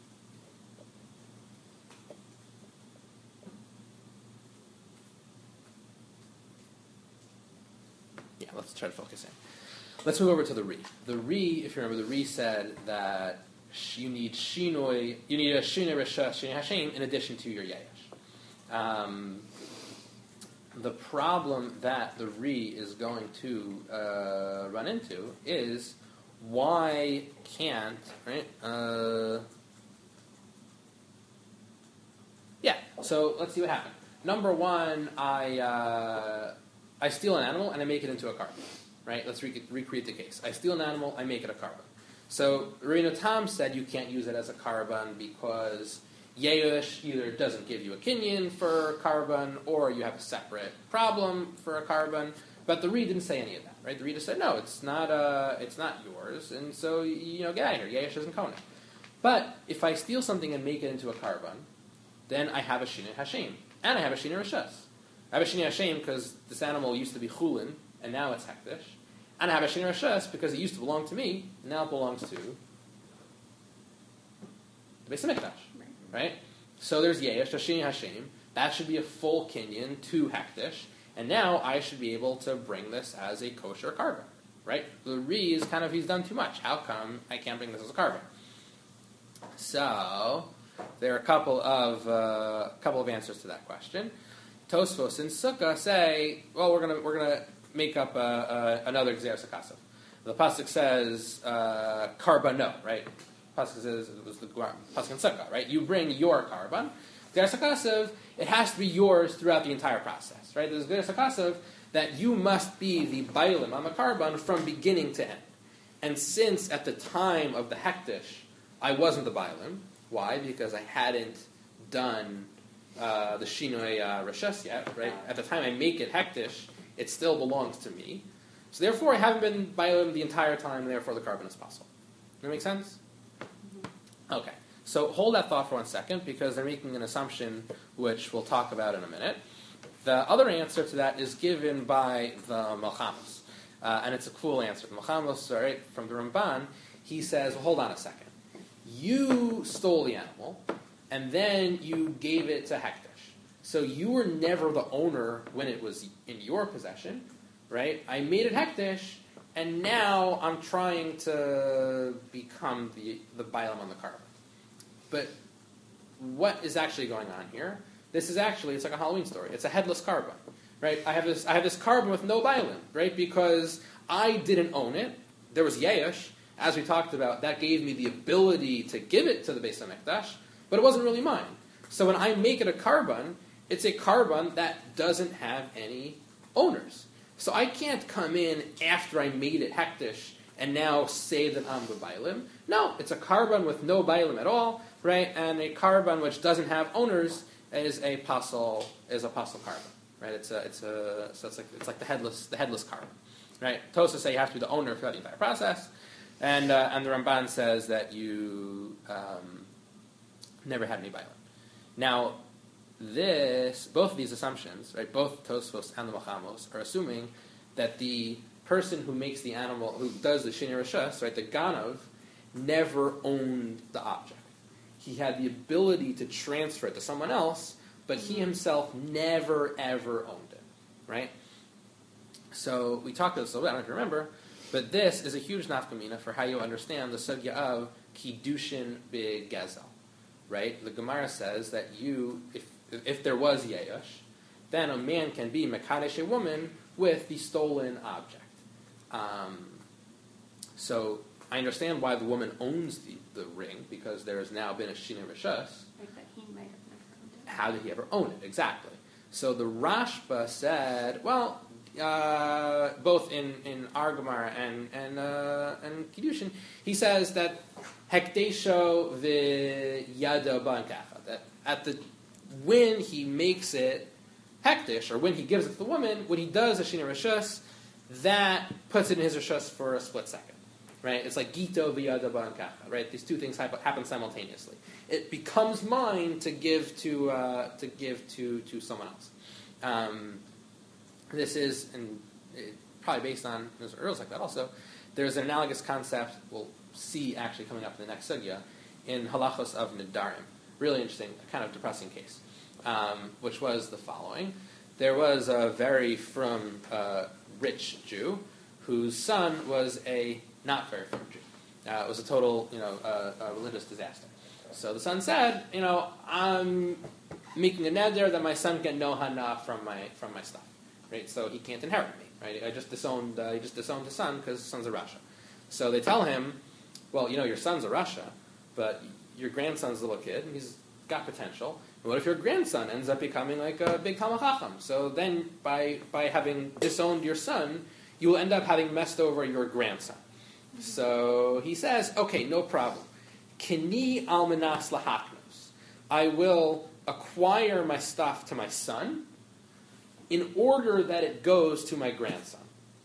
yeah, let's try to focus in. Let's move over to the Re. The Re, if you remember, the Re said that you need Shinoi, you need a Shinoi Rishah, Shinoi Hashem in addition to your Yayash. Um, the problem that the Re is going to uh, run into is why can't, right? Uh, yeah, so let's see what happened. Number one, I uh, I steal an animal and I make it into a carbon. Right? Let's re- recreate the case. I steal an animal, I make it a carbon. So Rabbeinu Tam said you can't use it as a carbon because Yeyush either doesn't give you a Kinyan for carbon or you have a separate problem for a carbon. But the Re didn't say any of that. Right? The Re just said, no, it's not uh, it's not yours, and so, you know, get out of here. Yeyush doesn't Kona. But if I steal something and make it into a carbon, then I have a Shinoi Hashem. And I have a Shinoi Rishas. I have a Shinoi Hashem because this animal used to be Chulin, and now it's Hektish. And I have a Shinoi Rishas because it used to belong to me, and now it belongs to the Beis HaMikdash. Right. right? So there's Yesh, Shinoi Hashem. That should be a full Kinyan to Hektish. And now I should be able to bring this as a kosher carbon. Right? The Re is kind of, he's done too much. How come I can't bring this as a carbon? So there are a couple of uh, couple of answers to that question. Tosfos and Sukkah say, well, we're gonna we're gonna make up uh, uh, another Gzeras HaKasav. The pasuk says uh, karbano, right? Pasuk says it was the pasuk in Sukkah, right? You bring your carbon. Gzeras HaKasav, it has to be yours throughout the entire process, right? There's Gzeras HaKasav that you must be the bailim on the carbon from beginning to end. And since at the time of the hektish, I wasn't the bailim. Why? Because I hadn't done uh, the shinoi uh, rishas yet, right? At the time I make it hektish, it still belongs to me. So therefore I haven't been bailim the entire time, and therefore the carbon is possible. Does that make sense? Mm-hmm. Okay. So hold that thought for one second, because they're making an assumption which we'll talk about in a minute. The other answer to that is given by the Malchamos. Uh, and it's a cool answer. The Malchamos, right, from the Ramban, he says, well, hold on a second. You stole the animal, and then you gave it to Hektish. So you were never the owner when it was in your possession, right? I made it Hektish, and now I'm trying to become the, the Bailam on the carbon. But what is actually going on here? This is actually, it's like a Halloween story. It's a headless carbon, right? I have this I have this carbon with no Bailim, right? Because I didn't own it. There was Yesh, as we talked about, that gave me the ability to give it to the Beis HaMikdash, but it wasn't really mine. So when I make it a carbon, it's a carbon that doesn't have any owners. So I can't come in after I made it Hektish and now say that I'm the Bailim. No, it's a carbon with no Bailim at all, right? And a carbon which doesn't have owners is a pasul is a pasul carbon, right? It's a it's a so it's like it's like the headless the headless carbon, right? Tosas say you have to be the owner throughout the entire process, and uh, and the Ramban says that you um, never had any bailim. Now, this, both of these assumptions, right, both Tosfos and the Machamos, are assuming that the person who makes the animal, who does the Shini Rishus, right, the Ganav, never owned the object. He had the ability to transfer it to someone else, but he himself never, ever owned it, right? So we talked about this a little bit, I don't know if you remember, but this is a huge nafkamina for how you understand the sugya of Kiddushin B'Gezel, right? The Gemara says that you, if if there was Yehush, then a man can be Mekadesh a woman with the stolen object. Um, so I understand why the woman owns the, the ring, because there has now been a Shini Rishus. Like that he might have never owned it. How did he ever own it? Exactly. So the Rashba said, well, uh, both in, in Argamar and and uh, and Kiddushin, he says that Hekdesho v'yada bankacha, that at the when he makes it hektish, or when he gives it to the woman, when he does a shina rishus, that puts it in his rishus for a split second, right? It's like gito v'yada bankacha, right? These two things happen simultaneously. It becomes mine to give to uh, to give to to someone else. Um, this is, and it, probably based on there's rules like that also. There's an analogous concept we'll see actually coming up in the next sugya in halachos of nidarim. Really interesting, kind of depressing case, um, which was the following. There was a very frum, uh, rich Jew whose son was a not very frum Jew. Uh, it was a total, you know, uh, uh, religious disaster. So the son said, you know, I'm making a neder that my son get no hana from my from my stuff, right? So he can't inherit me, right? I just disowned, uh, he just disowned his son because his son's a Rasha. So they tell him, well, you know, your son's a Rasha, but your grandson's a little kid, and he's got potential. And what if your grandson ends up becoming like a big Talmid Chacham? So then, by by having disowned your son, you will end up having messed over your grandson. Mm-hmm. So he says, okay, no problem. Kini almanas lahaknos. I will acquire my stuff to my son in order that it goes to my grandson.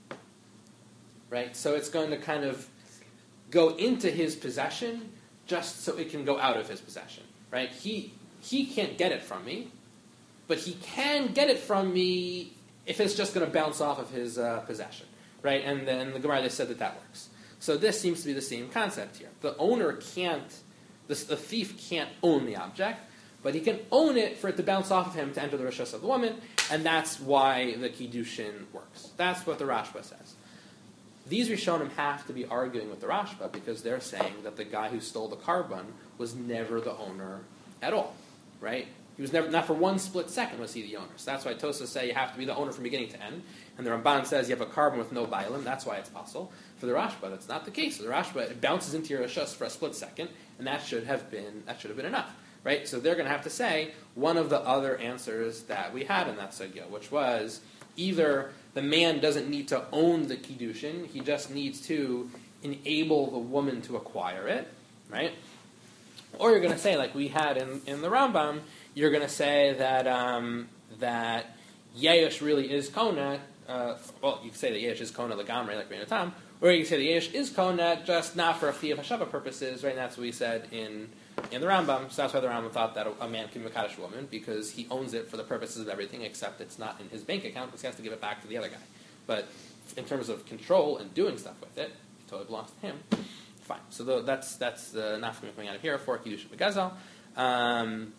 Right? So it's going to kind of go into his possession just so it can go out of his possession, right? He he can't get it from me, but he can get it from me if it's just going to bounce off of his uh, possession, right? And then the Gemara, they said that that works. So this seems to be the same concept here. The owner can't, the, the thief can't own the object, but he can own it for it to bounce off of him to enter the rishus of the woman, and that's why the Kiddushin works. That's what the Rashba says. These Rishonim have to be arguing with the Rashba because they're saying that the guy who stole the carbon was never the owner at all, right? He was never, not for one split second was he the owner. So that's why Tosas say you have to be the owner from beginning to end. And the Ramban says you have a carbon with no bailim. That's why it's possible. For the Rashba, that's not the case. For the Rashba, it bounces into your Rishus for a split second, and that should have been that should have been enough, right? So they're going to have to say one of the other answers that we had in that sugya, which was either the man doesn't need to own the Kiddushin, he just needs to enable the woman to acquire it, right? Or you're going to say, like we had in, in the Rambam, you're going to say that um, that Yehush really is Kona, uh, well, you can say that Yehush is Kona Lagamre, like Reina Tam, or you can say that Yehush is Kona, just not for a Chiyuv Hashava purposes, right? And that's what we said in in the Rambam. So that's why the Rambam thought that a, a man can Mekadesh a woman, because he owns it for the purposes of everything, except it's not in his bank account, because he has to give it back to the other guy. But in terms of control and doing stuff with it, it totally belongs to him. Fine. So the, that's that's the nafkamina coming out of here for Kiddushin B'Gezel. Um,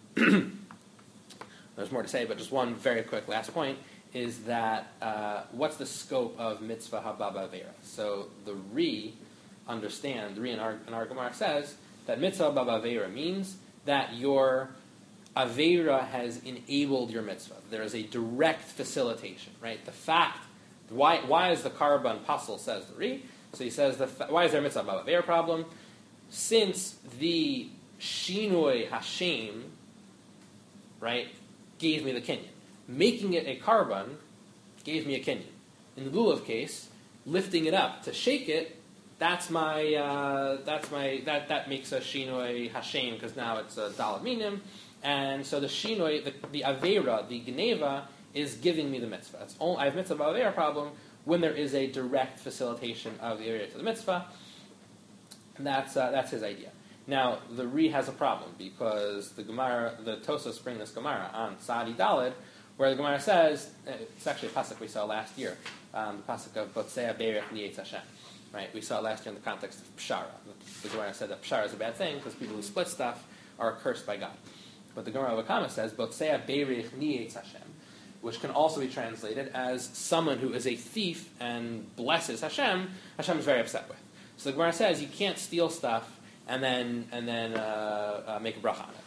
there's more to say, but just one very quick last point is that uh, what's the scope of mitzvah hababa vera? So the Ri understand, the Ri in our, in our Gemara says that mitzvah hababa vera means that your avera has enabled your mitzvah. There is a direct facilitation, right? The fact, why why is the carbon pasul, says the Ri? So he says, the why is there a mitzvah hababa vera problem? Since the shinoi hashem, right, gave me the kinyan. Making it a carbon gave me a kinyan. In the lulav case, lifting it up to shake it, that's my uh, that's my that that makes a shinoi hashem, because now it's a dalad minim, and so the shinoi, the, the avera, the geneva, is giving me the mitzvah. It's only, I have mitzvah avera problem when there is a direct facilitation of the area to the mitzvah. And that's uh, that's his idea. Now, the Ri has a problem because the Gemara, the Tosos bring this Gemara on Sadi Dalid, where the Gemara says, it's actually a pasuk we saw last year, um, the pasuk of Botzea Berech Nietz Hashem. Right? We saw last year in the context of Pshara. The Gemara said that Pshara is a bad thing because people who split stuff are cursed by God. But the Gemara of Akama says, Botzea Berech Nietz Hashem, which can also be translated as someone who is a thief and blesses Hashem, Hashem is very upset with. So the Gemara says you can't steal stuff and then and then uh, uh, make a bracha on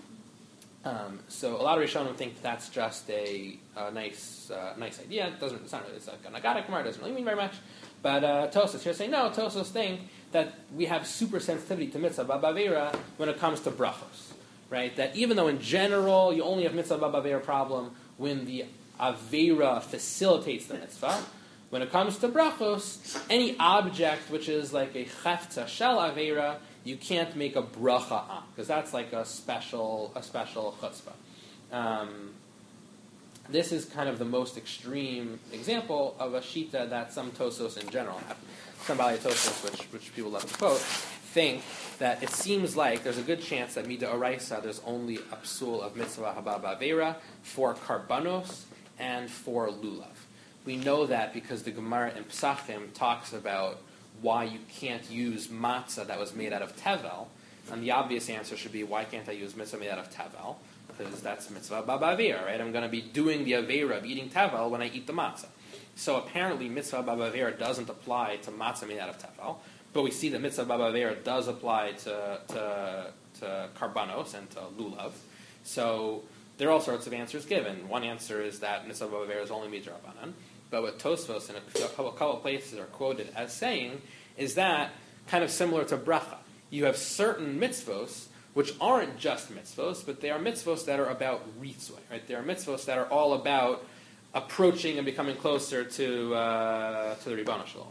it. Um, so a lot of Rishonim think that that's just a, a nice uh, nice idea. It doesn't it's not it's like a Nagata Gemara, doesn't really mean very much. But uh, Tosos here saying no. Tosos think that we have super sensitivity to mitzvah babavera when it comes to brachos, right? That even though in general you only have mitzvah babavera problem when the avera facilitates the mitzvah. When it comes to brachos, any object which is like a cheftza shel avera, you can't make a bracha on, because that's like a special a special chutzpah. Um, this is kind of the most extreme example of a shita that some tosos in general have. Some Baalei tosos, which which people love to quote, think that it seems like there's a good chance that mida oraisa there's only a psul of mitzvah haba bavera for karbanos and for lulav. We know that because the Gemara in Pesachim talks about why you can't use matzah that was made out of tevel, and the obvious answer should be, why can't I use mitzvah made out of tevel? Because that's mitzvah babavera, right? I'm going to be doing the avera of eating tevel when I eat the matzah. So apparently mitzvah babavera doesn't apply to matzah made out of tevel, but we see that mitzvah babavera does apply to, to, to karbanos and to lulav. So there are all sorts of answers given. One answer is that mitzvah babavera is only midrabanan. But what Tosfos in a couple, a couple of places are quoted as saying is that kind of similar to bracha. You have certain mitzvos which aren't just mitzvos, but they are mitzvos that are about ritzvah, right? They are mitzvos that are all about approaching and becoming closer to uh, to the Ribbon Shalom.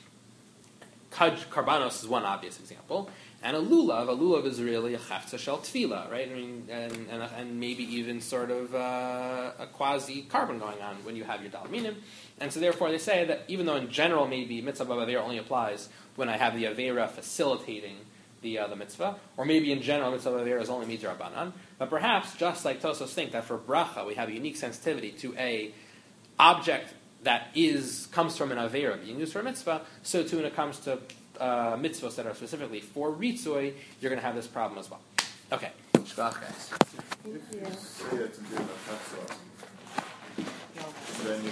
Karbanos is one obvious example. And a lulav, a lulav is really a chafza shel tefillah, right? I mean, and, and, and maybe even sort of uh, a quasi carbon going on when you have your dal minim. And so therefore they say that even though in general maybe mitzvah b'avera only applies when I have the avera facilitating the uh, the mitzvah, or maybe in general mitzvah b'avera is only midrabanan, but perhaps just like Tosos think that for bracha we have a unique sensitivity to a object that is comes from an avera being used for a mitzvah, so too when it comes to Uh, mitzvahs that are specifically for ritzoi, you're going to have this problem as well. Okay. Shkach, guys. Thank you. Say it's in the